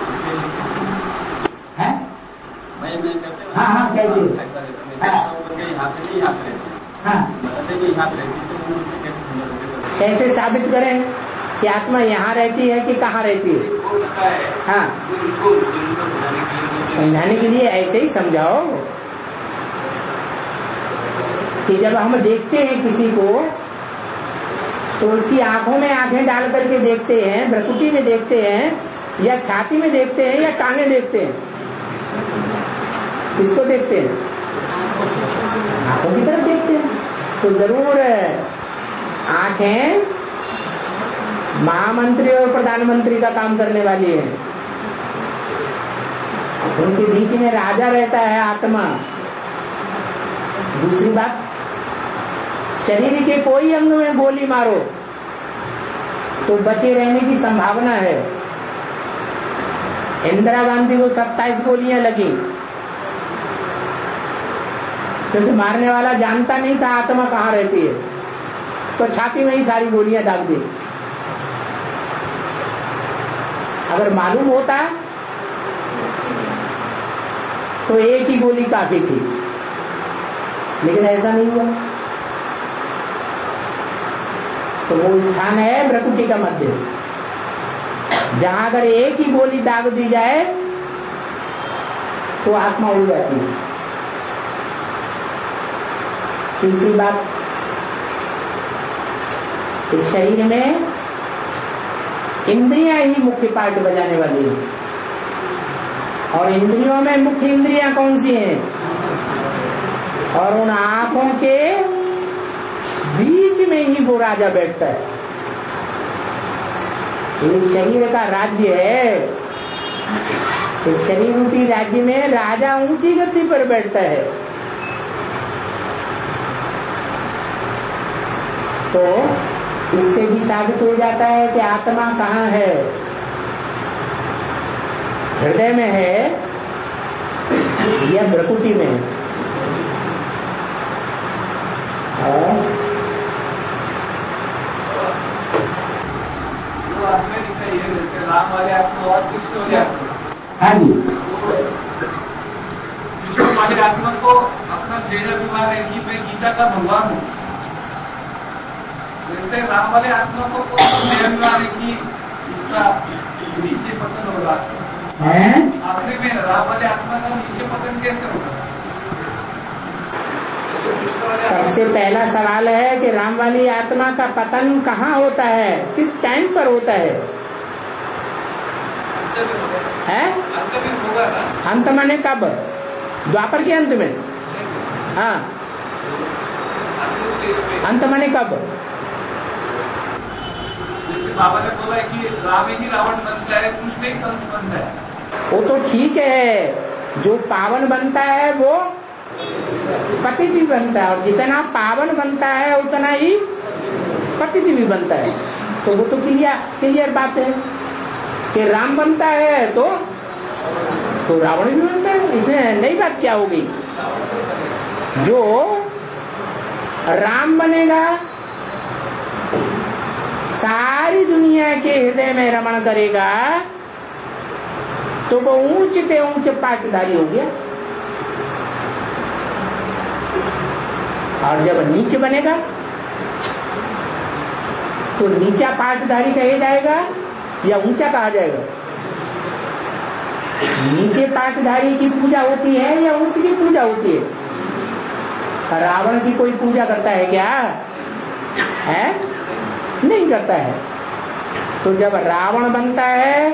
मैं मैं कहते हाँ हाँ कहते हैं यहाँ पे नहीं हाथ रहते, हाँ बताते कि यहाँ पे रहती तो वो उससे कैसे कैसे साबित करें कि आत्मा यहाँ रहती है कि कहाँ रहती है? हाँ समझाने के लिए ऐसे ही समझाओ कि जब हम देखते हैं किसी को तो उसकी आंखों में आंखें डाल करके देखते हैं, भ्रकुटी में देखते हैं, या छाती में देखते हैं, या टांगे देखते हैं। किसको देखते हैं? आंखों की तरफ देखते हैं। तो जरूर आंखें महामंत्री और प्रधानमंत्री का काम करने वाली है। उनके बीच में राजा रहता है आत्मा। दूसरी बात, शरीर के कोई अंग में गोली मारो तो बचे रहने की संभावना है। इंदिरा गांधी को सत्ताईस गोलियां लगी क्योंकि मारने वाला जानता नहीं था आत्मा कहाँ रहती है, तो छाती में ही सारी गोलियां दाग दी। अगर मालूम होता तो एक ही गोली काफी थी, लेकिन ऐसा नहीं हुआ। तो वो स्थान है भ्रकुटी का मध्य, जहां अगर एक ही गोली दाग दी जाए तो आत्मा उड़ जाती है। तीसरी बात, इस शरीर में इंद्रियां ही मुख्य पार्ट बजाने वाली है। और इंद्रियों में मुख्य इंद्रियां कौन सी हैं? और उन आंखों के बीच में ही वो राजा बैठता है। इस शरीर का राज्य है। इस शरीर रूपी राज्य में राजा ऊंची गद्दी पर बैठता है। तो इससे भी साबित हो जाता है कि आत्मा कहाँ है। हृदय में है या भ्रकुटी में है? और राम वाले आत्मा और कृष्ण वाले आत्मा, हाँ जी, कृष्ण वाले आत्मा को अपना जैन अभिमान है कि मैं गीता का भगवान हूँ। वैसे राम वाले आत्मा को जैन अभिमान है कि इसका नीचे पतन होगा। आखिर में राम वाले आत्मा का नीचे पतन कैसे होगा? सबसे पहला सवाल है कि राम वाली आत्मा का पतन कहाँ होता है, किस टाइम पर होता है? है अंत माने कब? द्वापर के अंत में? हाँ, अंत माने कब? जैसे बाबा ने बोला है कि राम ही रावण बनता है, कृष्ण ही कंस बनता है। वो तो ठीक है, जो पावन बनता है वो पतित भी बनता है, और जितना पावन बनता है उतना ही पतित भी बनता है। तो वो तो क्लियर क्लियर बात है कि राम बनता है तो तो रावण भी बनता है। इसमें नई बात क्या होगी? जो राम बनेगा सारी दुनिया के हृदय में रमण करेगा तो वो ऊंच के ऊंच पाटधारी हो गया। और जब नीच बनेगा तो नीचा पाटधारी कहे जाएगा या ऊंचा कहा जाएगा? नीचे पाटधारी की पूजा होती है या उच्च की पूजा होती है? रावण की कोई पूजा करता है क्या? है? नहीं करता है। तो जब रावण बनता है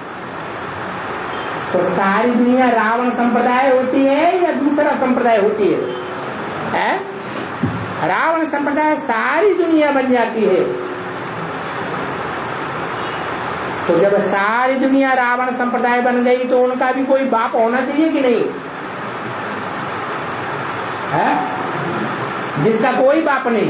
तो सारी दुनिया रावण संप्रदाय होती है या दूसरा संप्रदाय होती है? है? रावण संप्रदाय सारी दुनिया बन जाती है। तो जब सारी दुनिया रावण संप्रदाय बन गई तो उनका भी कोई बाप होना चाहिए कि नहीं? है? जिसका कोई बाप नहीं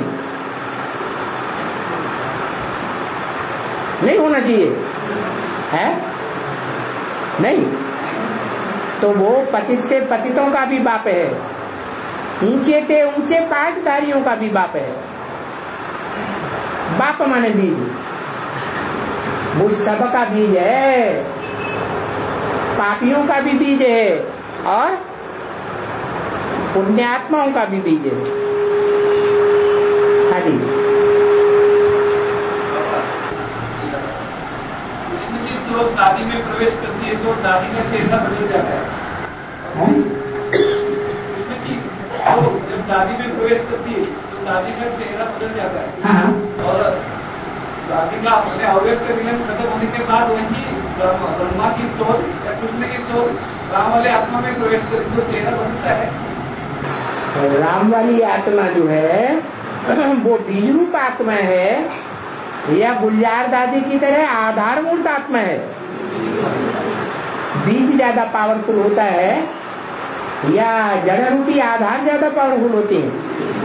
नहीं होना चाहिए, है? नहीं। तो वो पतित से पतितों का भी बाप है, ऊंचे थे ऊंचे पाटधारियों का भी बाप है। बाप माने बीज, वो सबका बीज है, पापियों का भी बीज है और पुण्यात्माओं का भी बीज है। हाँ जी। कृष्ण की स्रोत दादी में प्रवेश करती है तो दादी का चेहरा बदल जाता है। कृष्ण की तो जब दादी में प्रवेश करती है तो दादी का चेहरा बदल जाता है। हाँ। और दादी का अपने अवयव के विलय खत्म होने के बाद वही ब्रह्मा की सोल या कृष्ण की सोल राम वाले आत्मा में प्रवेश करती तो चेहरा बदलता है। राम वाली आत्मा जो है वो बीज रूप आत्मा है या गुलजार दादी की तरह आधारभूत आत्मा है? बीज ज्यादा पावरफुल होता है या जड़ रूपी आधार ज्यादा पावरफुल होती है?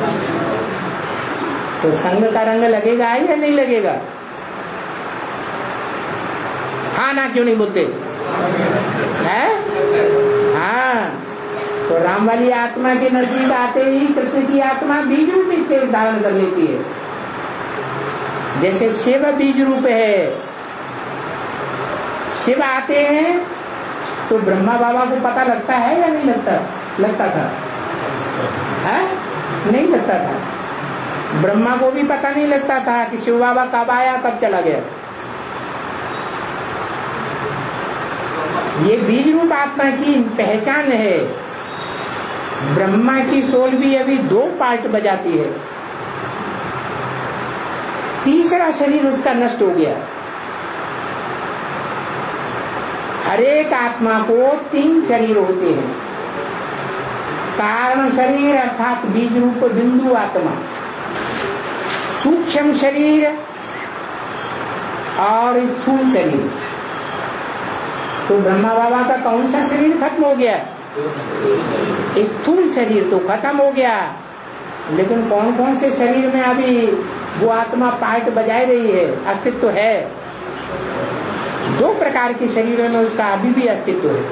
तो संग का रंग लगेगा या नहीं लगेगा? हाँ ना क्यों नहीं बोलते है? हाँ। तो राम वाली आत्मा के नजदीक आते ही कृष्ण की आत्मा बीज रूप स्टेज धारण कर लेती है। जैसे शिव बीज रूप है, शिव आते हैं तो ब्रह्मा बाबा को पता लगता है या नहीं लगता? लगता था? है? नहीं लगता था। ब्रह्मा को भी पता नहीं लगता था कि शिव बाबा कब आया कब चला गया। ये बीज रूप आत्मा की पहचान है। ब्रह्मा की सोल भी अभी दो पार्ट बजाती है, तीसरा शरीर उसका नष्ट हो गया। हर एक आत्मा को तीन शरीर होते हैं, कारण शरीर अर्थात बीज रूप बिंदु आत्मा, सूक्ष्म शरीर और स्थूल शरीर। तो ब्रह्मा बाबा का कौन सा शरीर खत्म हो गया? स्थूल शरीर तो खत्म हो गया, लेकिन कौन कौन से शरीर में अभी वो आत्मा पार्ट बजाई रही है, अस्तित्व तो है? दो प्रकार के शरीरों में उसका अभी भी अस्तित्व है,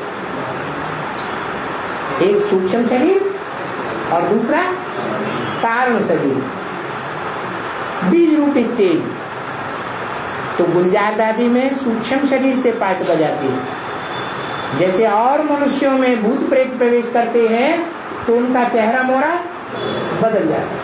एक सूक्ष्म शरीर और दूसरा कारण शरीर, बीज रूप स्टेज। तो गुलजार दादी में सूक्ष्म शरीर से पार्ट बजाती है। जैसे और मनुष्यों में भूत प्रेत प्रवेश करते हैं तो उनका चेहरा मोहरा बदल जाता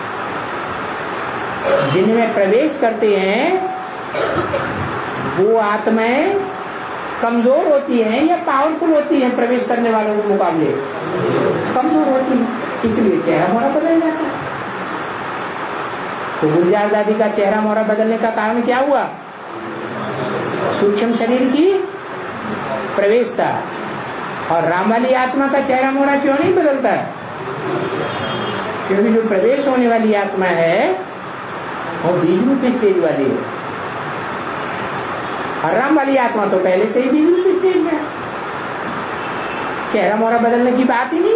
है। जिनमें प्रवेश करते हैं वो आत्माएं कमजोर होती हैं या पावरफुल होती हैं? प्रवेश करने वालों के मुकाबले कमजोर होती हैं, इसलिए चेहरा मोहरा बदल जाता है। तो गुलजार दादी का चेहरा मोहरा बदलने का कारण क्या हुआ? सूक्ष्म शरीर की प्रवेशता। और राम वाली आत्मा का चेहरा मोहरा क्यों नहीं बदलता? क्योंकि जो प्रवेश होने वाली आत्मा है वो बीज रूप स्टेज वाली है, और राम वाली आत्मा तो पहले से ही बीज रूप स्टेज में है। चेहरा मोहरा बदलने की बात ही नहीं।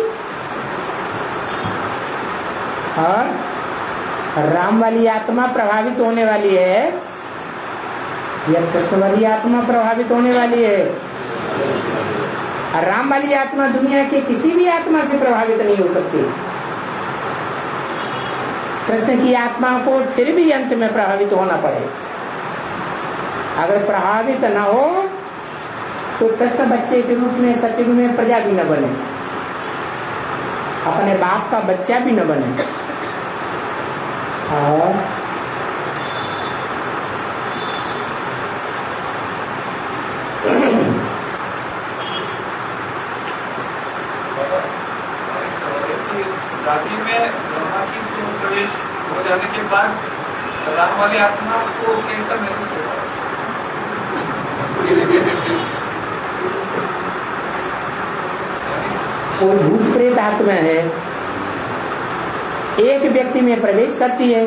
और राम वाली आत्मा प्रभावित होने वाली है या कृष्ण वाली आत्मा प्रभावित होने वाली है? और राम वाली आत्मा दुनिया के किसी भी आत्मा से प्रभावित नहीं हो सकती। कृष्ण की आत्मा को फिर भी अंत में प्रभावित होना पड़े। अगर प्रभावित न हो तो कृष्ण बच्चे के रूप में सतयुग में प्रजा भी न बने, अपने बाप का बच्चा भी न बने। और रात्रि में ब्रह्मा की सूक्ष्म प्रवेश हो जाने के बाद राम वाली आत्मा को कैसा महसूस होगा? वो भूत प्रेत आत्मा है, एक व्यक्ति में प्रवेश करती है,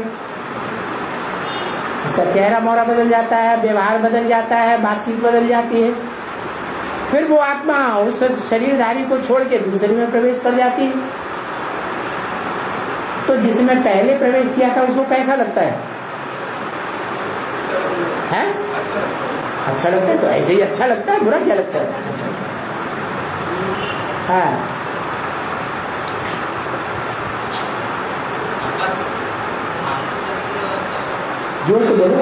उसका चेहरा मोहरा बदल जाता है, व्यवहार बदल जाता है, बातचीत बदल जाती है, फिर वो आत्मा उस शरीरधारी को छोड़ के दूसरे में प्रवेश कर जाती है। तो जिसमें पहले प्रवेश किया था उसको कैसा लगता है? हैं? अच्छा लगता है। तो ऐसे ही अच्छा लगता है, बुरा क्या लगता है? हाँ, जोर से बोलो।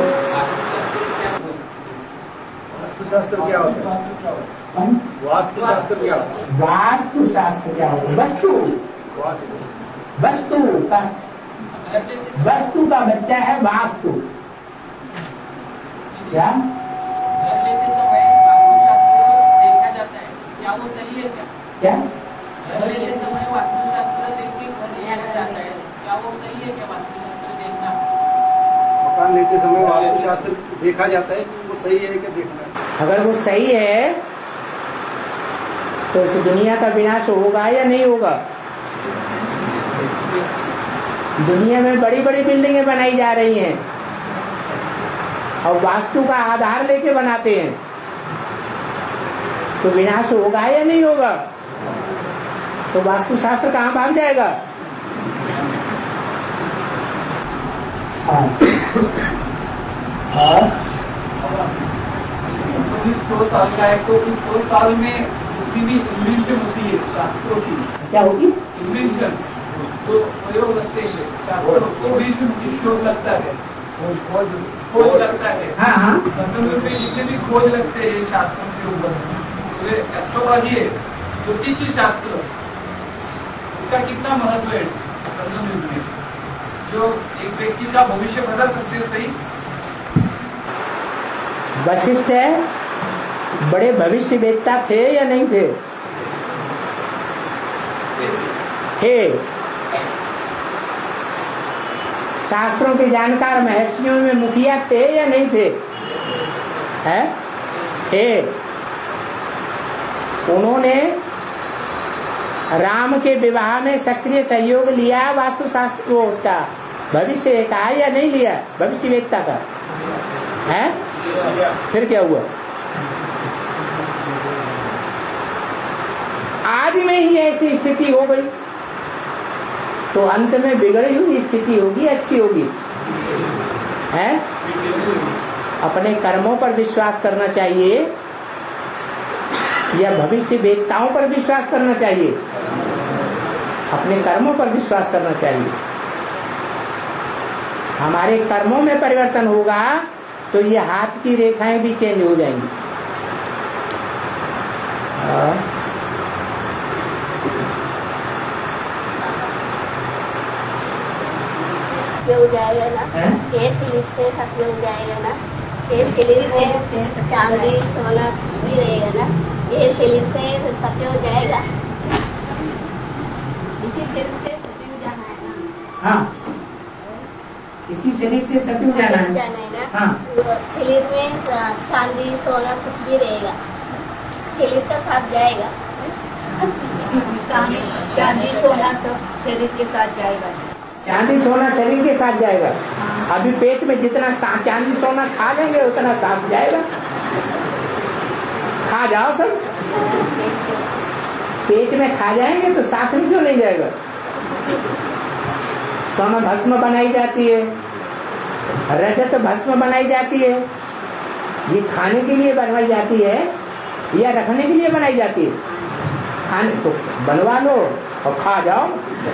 वास्तुशास्त्र क्या होता है? वास्तुशास्त्र क्या होता है? वास्तुशास्त्र क्या होता है? वस्तु वस्तु का वस्तु का बच्चा है वास्तु। क्या घर लेते समय वास्तुशास्त्र देखा जाता है, क्या वो सही है? क्या क्या घर लेते समय वास्तुशास्त्र देख के घर लिया जाता है, क्या वो सही है? क्या वास्तुशास्त्र देखना? मकान लेते समय वास्तुशास्त्र देखा जाता है कि वो सही है कि देखना है? अगर वो सही है तो इस दुनिया का विनाश होगा या नहीं होगा? दुनिया में बड़ी बड़ी बिल्डिंगें बनाई जा रही हैं और वास्तु का आधार लेके बनाते हैं, तो विनाश होगा या नहीं होगा? तो वास्तुशास्त्र कहाँ भाग जाएगा? और सौ साल का है तो इस सौ साल में जितनी भी इन्वेंशन होती है शास्त्रों की, क्या होगी? इन्वेंशन तो प्रयोग लगते हैं, शास्त्रों को इन्वेंशन की शोध लगता है, खोज लगता है। हाँ हाँ, संतों पे जितने भी खोज लगते हैं शास्त्रों के ऊपर, तो एस्ट्रोलॉजी है, ज्योतिषी शास्त्र, इसका कितना महत्व है संतों में, जो एक व्यक्ति का भविष्य बदल सकते हैं? सही वशिष्ठ बड़े भविष्य वेदता थे या नहीं थे? थे। शास्त्रों के जानकार महर्षियों में मुखिया थे या नहीं थे? है? थे। उन्होंने राम के विवाह में सक्रिय सहयोग लिया वास्तुशास्त्र को, उसका भविष्य का या नहीं लिया? भविष्य वेदता का है? फिर क्या हुआ? आदि में ही ऐसी स्थिति हो गई तो अंत में बिगड़ी हुई स्थिति होगी, अच्छी होगी? है? अपने कर्मों पर विश्वास करना चाहिए या भविष्य वेदताओं पर विश्वास करना चाहिए? अपने कर्मों पर विश्वास करना चाहिए। हमारे कर्मों में परिवर्तन होगा तो ये हाथ की रेखाएं भी चेंज हो जाएंगी। हो जाएगा ना, ये सिलिप से खत्म हो जाएगा ना, ये सिलिप में चांदी सोना भी रहेगा ना, ये सिलिप से सत्य हो जाएगा। इसी सिलिप से सत्य हो जाना है ना। हाँ, इसी शरीर से सत्य हो जाना है। जाना है ना। हाँ, सिलिप में चांदी सोना कुछ भी रहेगा, सिलिप का साथ जाएगा। चांदी सोना सब शरीर के साथ जाएगा। चांदी सोना शरीर के साथ जाएगा। अभी पेट में जितना चांदी सोना खा लेंगे उतना साथ जाएगा। खा जाओ सब, पेट में खा जाएंगे तो साथ में क्यों नहीं जाएगा? सोना भस्म बनाई जाती है, रजत भस्म बनाई जाती है, ये खाने के लिए बनवाई जाती है या रखने के लिए बनाई जाती है? खाने तो बनवा लो और खा जाओ।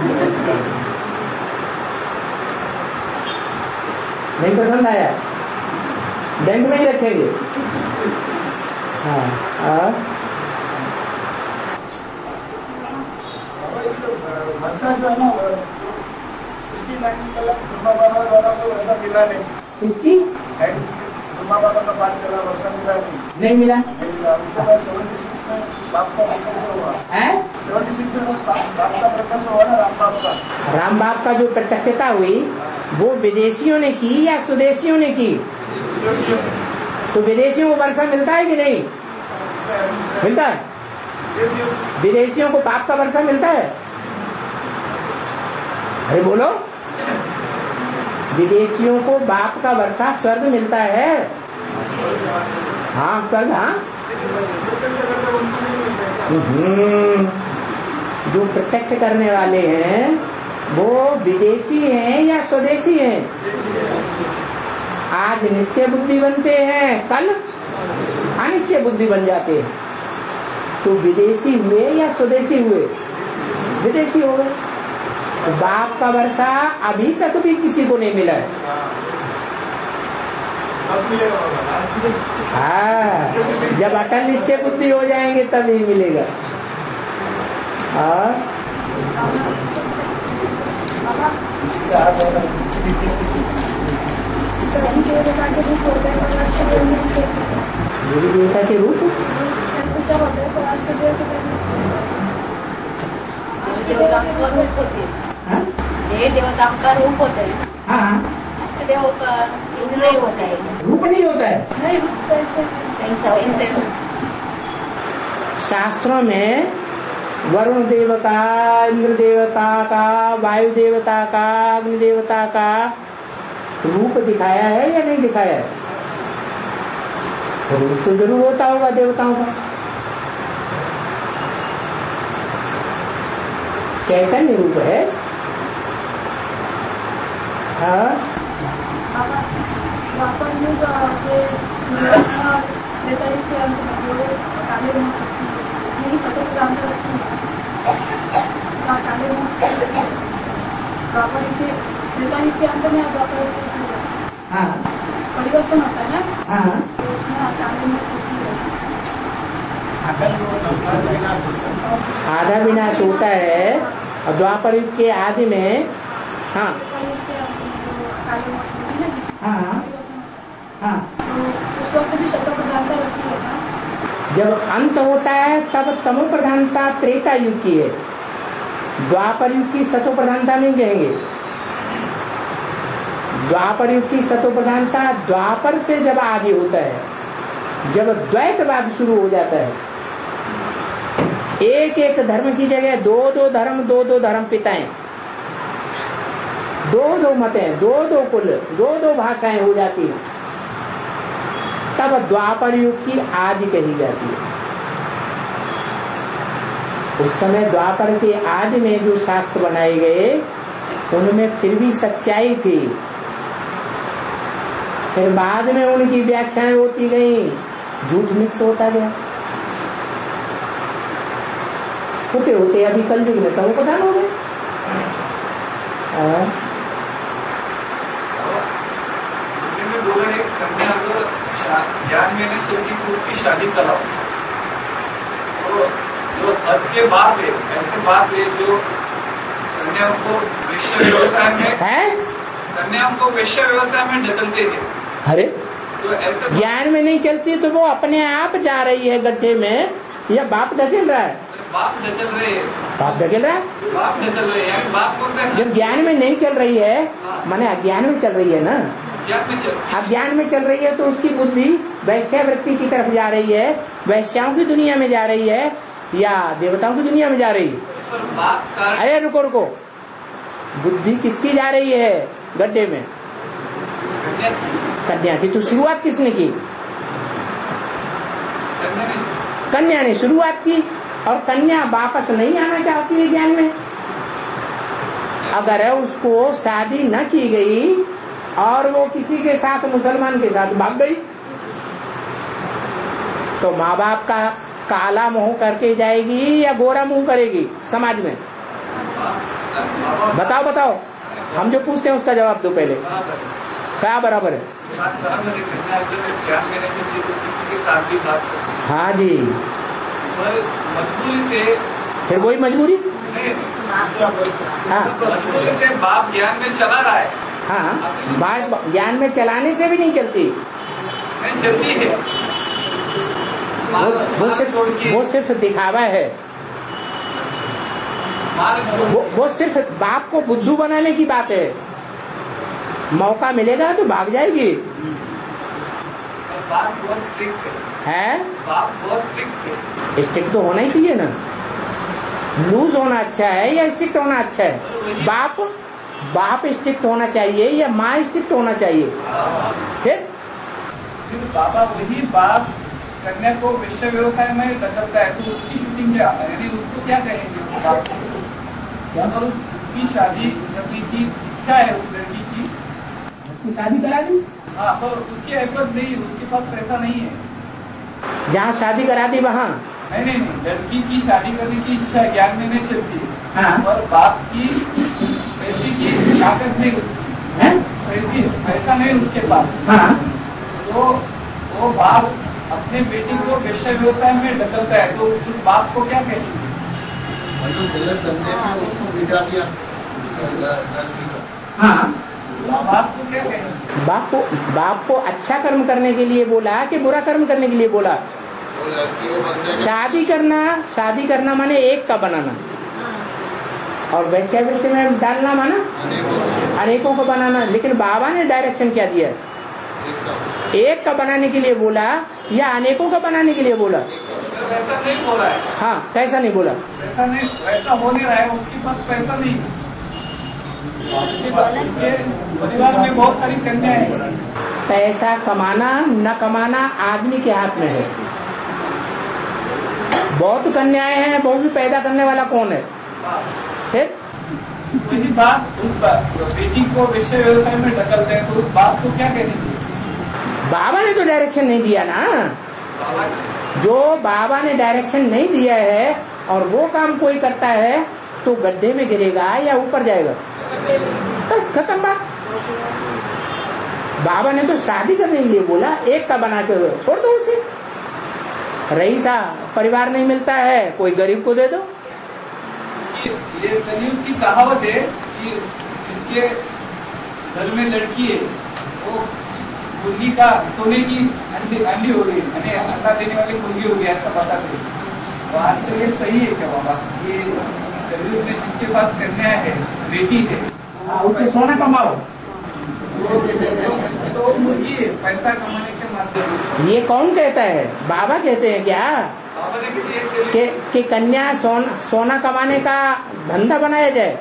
नहीं पसंद आया बैंक में ही रखेंगे। हाँ, और वर्षा जो है ना सिक्सटी नाइन कलर द्वारा तो वैसा मिला नहीं। सिक्सटी ब्रह्मा बाबा का पाठ करा, वर्षा मिला नहीं मिला। उसके बाद सेवेंटी सिक्स में बाप का प्रकाश हुआ है, सेवेंटी सिक्स में बाप का प्रकाश हुआ ना, राम बाप का। राम बाप का जो प्रत्यक्षता हुई वो विदेशियों ने की या स्वदेशियों ने की? तो विदेशियों को वर्षा मिलता है कि नहीं मिलता है? विदेशियों को बाप का वर्षा मिलता है? अरे बोलो, विदेशियों को बाप का वर्षा स्वर्ग मिलता है? हाँ स्वर्ग, हाँ। जो प्रत्यक्ष करने वाले हैं वो विदेशी हैं या स्वदेशी हैं? आज निश्चय बुद्धि बनते हैं, कल अनिश्चय बुद्धि बन जाते हैं। तो विदेशी हुए या स्वदेशी हुए? विदेशी हो गए। तो बाप का वर्षा अभी तक भी किसी को नहीं मिला है। हाँ, जब अटल निश्चय बुद्धि हो जाएंगे तभी मिलेगा। और देवी देवता के रूप देवी देवताओं का रूप होता है। हाँ, इष्ट देव का रूप नहीं होता है। रूप नहीं होता है। नहीं, रूप कैसे? शास्त्रों में वरुण देव का, इंद्र देवता का, वायु देवता का, अग्नि देवता का रूप दिखाया है या नहीं दिखाया है? रूप तो जरूर होता होगा देवताओं का। चैतन्य रूप है। हाँ, परिवर्तन होता है ना। हाँ, तो उसमें आधा विनाश होता है और द्वापर युग के आदि में। हाँ हाँ हाँ, उस वक्त भी शब्द प्रधानता रहती है ना। जब अंत होता है तब तमो प्रधानता त्रेता युग की है। द्वापर युग की सतो प्रधानता नहीं कहेंगे। द्वापर युग की सतो प्रधानता द्वापर से जब आदि होता है, जब द्वैतवाद शुरू हो जाता है, एक एक धर्म की जगह दो दो धर्म, दो दो धर्म पिताएं, दो दो मतें, दो दो कुल, दो दो भाषाएं हो जाती हैं, तब द्वापर युग की आदि कही जाती है। उस समय द्वापर के आदि में जो शास्त्र बनाए गए उनमें फिर भी सच्चाई थी। फिर बाद में उनकी व्याख्याएं होती गई, झूठ मिक्स होता गया। होते होते अभी कल युग में तब प्रधान हो गए। ज्ञान में नहीं चलती तो उसकी शादी कराओ। तो जो हद के बाप है, ऐसे बाप है जो कन्याओं को वैश्य व्यवसाय में है, कन्याओं को वैश्य व्यवसाय में ढकलते थे। अरे तो ऐसे ज्ञान में नहीं चलती तो वो अपने आप जा रही है गड्ढे में, या बाप ढकेल रहा है? बाप ढकल रहे हैं। बाप ढकेल रहा है? बाप ढकल रहे हैं। बाप कौन सा? जब ज्ञान में नहीं चल रही है, माने अज्ञान में चल रही है ना। ज्ञान में चल अज्ञान में चल रही है तो उसकी बुद्धि वैश्यावृत्ति की तरफ जा रही है, वैश्याओं की दुनिया में जा रही है या देवताओं की दुनिया में जा रही है? अरे रुको रुको, बुद्धि किसकी जा रही है गड्ढे में? कन्या की। तो शुरुआत किसने की? कन्या ने शुरुआत की। और कन्या वापस नहीं आना चाहती है ज्ञान में। अगर उसको शादी न की गई और वो किसी के साथ, मुसलमान के साथ भाग गई, तो माँ बाप का काला मुंह करके जाएगी या गोरा मुंह करेगी समाज में? बताओ बताओ, हम जो पूछते हैं उसका जवाब दो पहले। क्या बराबर है? हाँ जी, मजबूरी से। फिर वही मजबूरी। हाँ, मजबूरी से बाप ज्ञान में चला रहा है। हाँ, बात ज्ञान में चलाने से भी नहीं चलती। नहीं चलती है। वो वो सिर्फ वो सिर्फ दिखावा है, वो वो सिर्फ बाप को बुद्धू बनाने की बात है। मौका मिलेगा तो भाग जाएगी। बाप बहुत स्ट्रिक्ट है, बाप बहुत स्ट्रिक्ट है। स्ट्रिक्ट तो होना ही चाहिए ना। लूज होना अच्छा है या स्ट्रिक्ट होना अच्छा है? बाप बाप स्ट्रिक्ट होना चाहिए या माँ स्ट्रिक्ट होना चाहिए? फिर फिर बाबा वही बाप कन्या को विश्व व्यवसाय में धकेलता है तो उसकी शूटिंग क्या, यानी उसको क्या कहेंगे? और उसकी शादी करने की इच्छा है उस लड़की की, उसकी शादी करा दी। हाँ, तो उसकी एफर्ट नहीं, उसके पास पैसा नहीं है। जहाँ शादी करा दी वहाँ नहीं नहीं नहीं, लड़की की शादी करने की इच्छा है, ग्यारह महीने चलती है। हाँ। और बाप की पैसे की ताकत नहीं उसकी, पैसे पैसा नहीं उसके पास। हाँ। तो वो बाप अपने बेटी को वेश्या व्यवसाय में ढकलता है, तो उस बाप को क्या कहेंगे? गलत धंधे में उसको बिठा दिया लड़की को। हाँ, बाप को क्या कहेंगे? बाप को बाप को अच्छा कर्म करने के लिए बोला कि बुरा कर्म करने के लिए बोला? शादी करना शादी करना माने एक का बनाना, और वैश्यावृत्ति में डालना माना अनेकों को बनाना। लेकिन बाबा ने डायरेक्शन क्या दिया? एक का बनाने के लिए बोला या अनेकों का बनाने के लिए बोला? वैसा नहीं बोला है। हाँ, कैसा नहीं बोला? वैसा नहीं, वैसा हो नहीं रहा है, उसके पास पैसा नहीं। परिवार में बहुत सारी कन्याएं हैं। पैसा कमाना न कमाना आदमी के हाथ में है। बहुत कन्याएं हैं, वो भी पैदा करने वाला कौन है? फिर वही बात उस बेटी को विषय व्यवसाय में ढकलते हैं, तो उस बात को क्या कहेंगे? बाबा ने तो डायरेक्शन नहीं दिया ना। जो बाबा ने डायरेक्शन नहीं दिया है और वो काम कोई करता है तो गड्ढे में गिरेगा या ऊपर जाएगा, बस खत्म बात। बाबा ने तो शादी करने के लिए बोला, एक का बना के छोड़ दो उसे। रईसा परिवार नहीं मिलता है, कोई गरीब को दे दो। ये, ये कलयुग की कहावत है कि जिसके घर में लड़की है वो मुर्गी का सोने की अंडी अंडी हो गई, यानी अंडा देने वाली मुर्गी हो गया, ऐसा पता चले। तो आजकल ये सही है क्या बाबा? ये कलयुग में जिसके पास कन्या है, बेटी है, उससे सोना कमाओ। तो मुर्गी है, पैसा कमाने के माध्यम। ये कौन कहता है? बाबा कहते हैं क्या बाबा ने कि, कि कन्या सोन, सोना कमाने का धंधा बनाया जाए?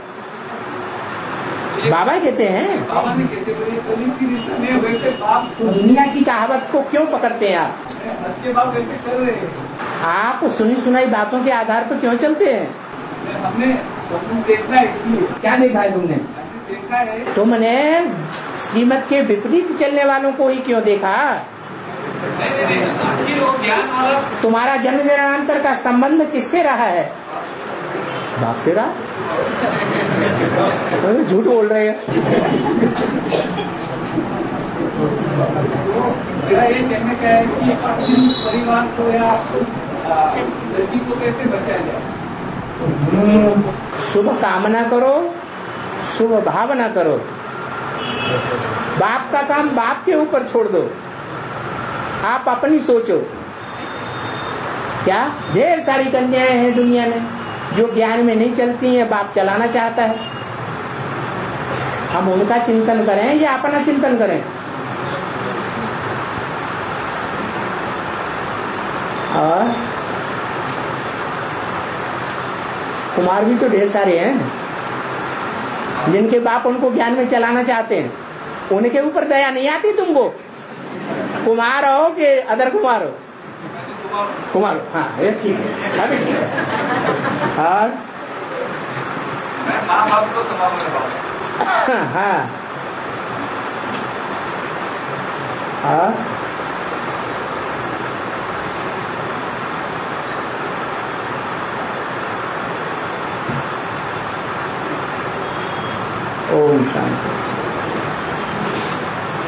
बाबा कहते हैं। बाबा ने कहते हैं वैसे बाप तो दुनिया की कहावत को क्यों पकड़ते हैं आप? अच्छे बाप वैसे कर रहे हैं। आप सुनी सुनाई बातों के आधार पर क्यों चलते हैं? हमने स्वप्न देखा है, इसलिए। क्या देखा है तुमने? देखा है। तुमने श्रीमत के विपरीत चलने वालों को ही क्यों देखा? नहीं नहीं नहीं, वो ज्ञान वाला। तुम्हारा जन्म जन्मांतर का संबंध किससे रहा है? बाप से रहा। झूठ बोल रहे हैं। मेरा ये कहने का है कि अपने परिवार को या लड़की को कैसे बचाया जाए? शुभ कामना करो, शुभ भावना करो। बाप का काम बाप के ऊपर छोड़ दो, आप अपनी सोचो। क्या ढेर सारी कन्याएं हैं दुनिया में जो ज्ञान में नहीं चलती हैं, बाप चलाना चाहता है। हम उनका चिंतन करें या अपना चिंतन करें? और कुमार भी तो ढेर सारे हैं जिनके बाप उनको ज्ञान में चलाना चाहते हैं। उनके ऊपर दया नहीं आती तुमको? कुमार हो कि अदर कुमार हो? कुमार हो, हाँ ये ठीक है, अभी ठीक है। और मैं माँ बाप को संभालने हाँ हाँ हाँ ओम शांति।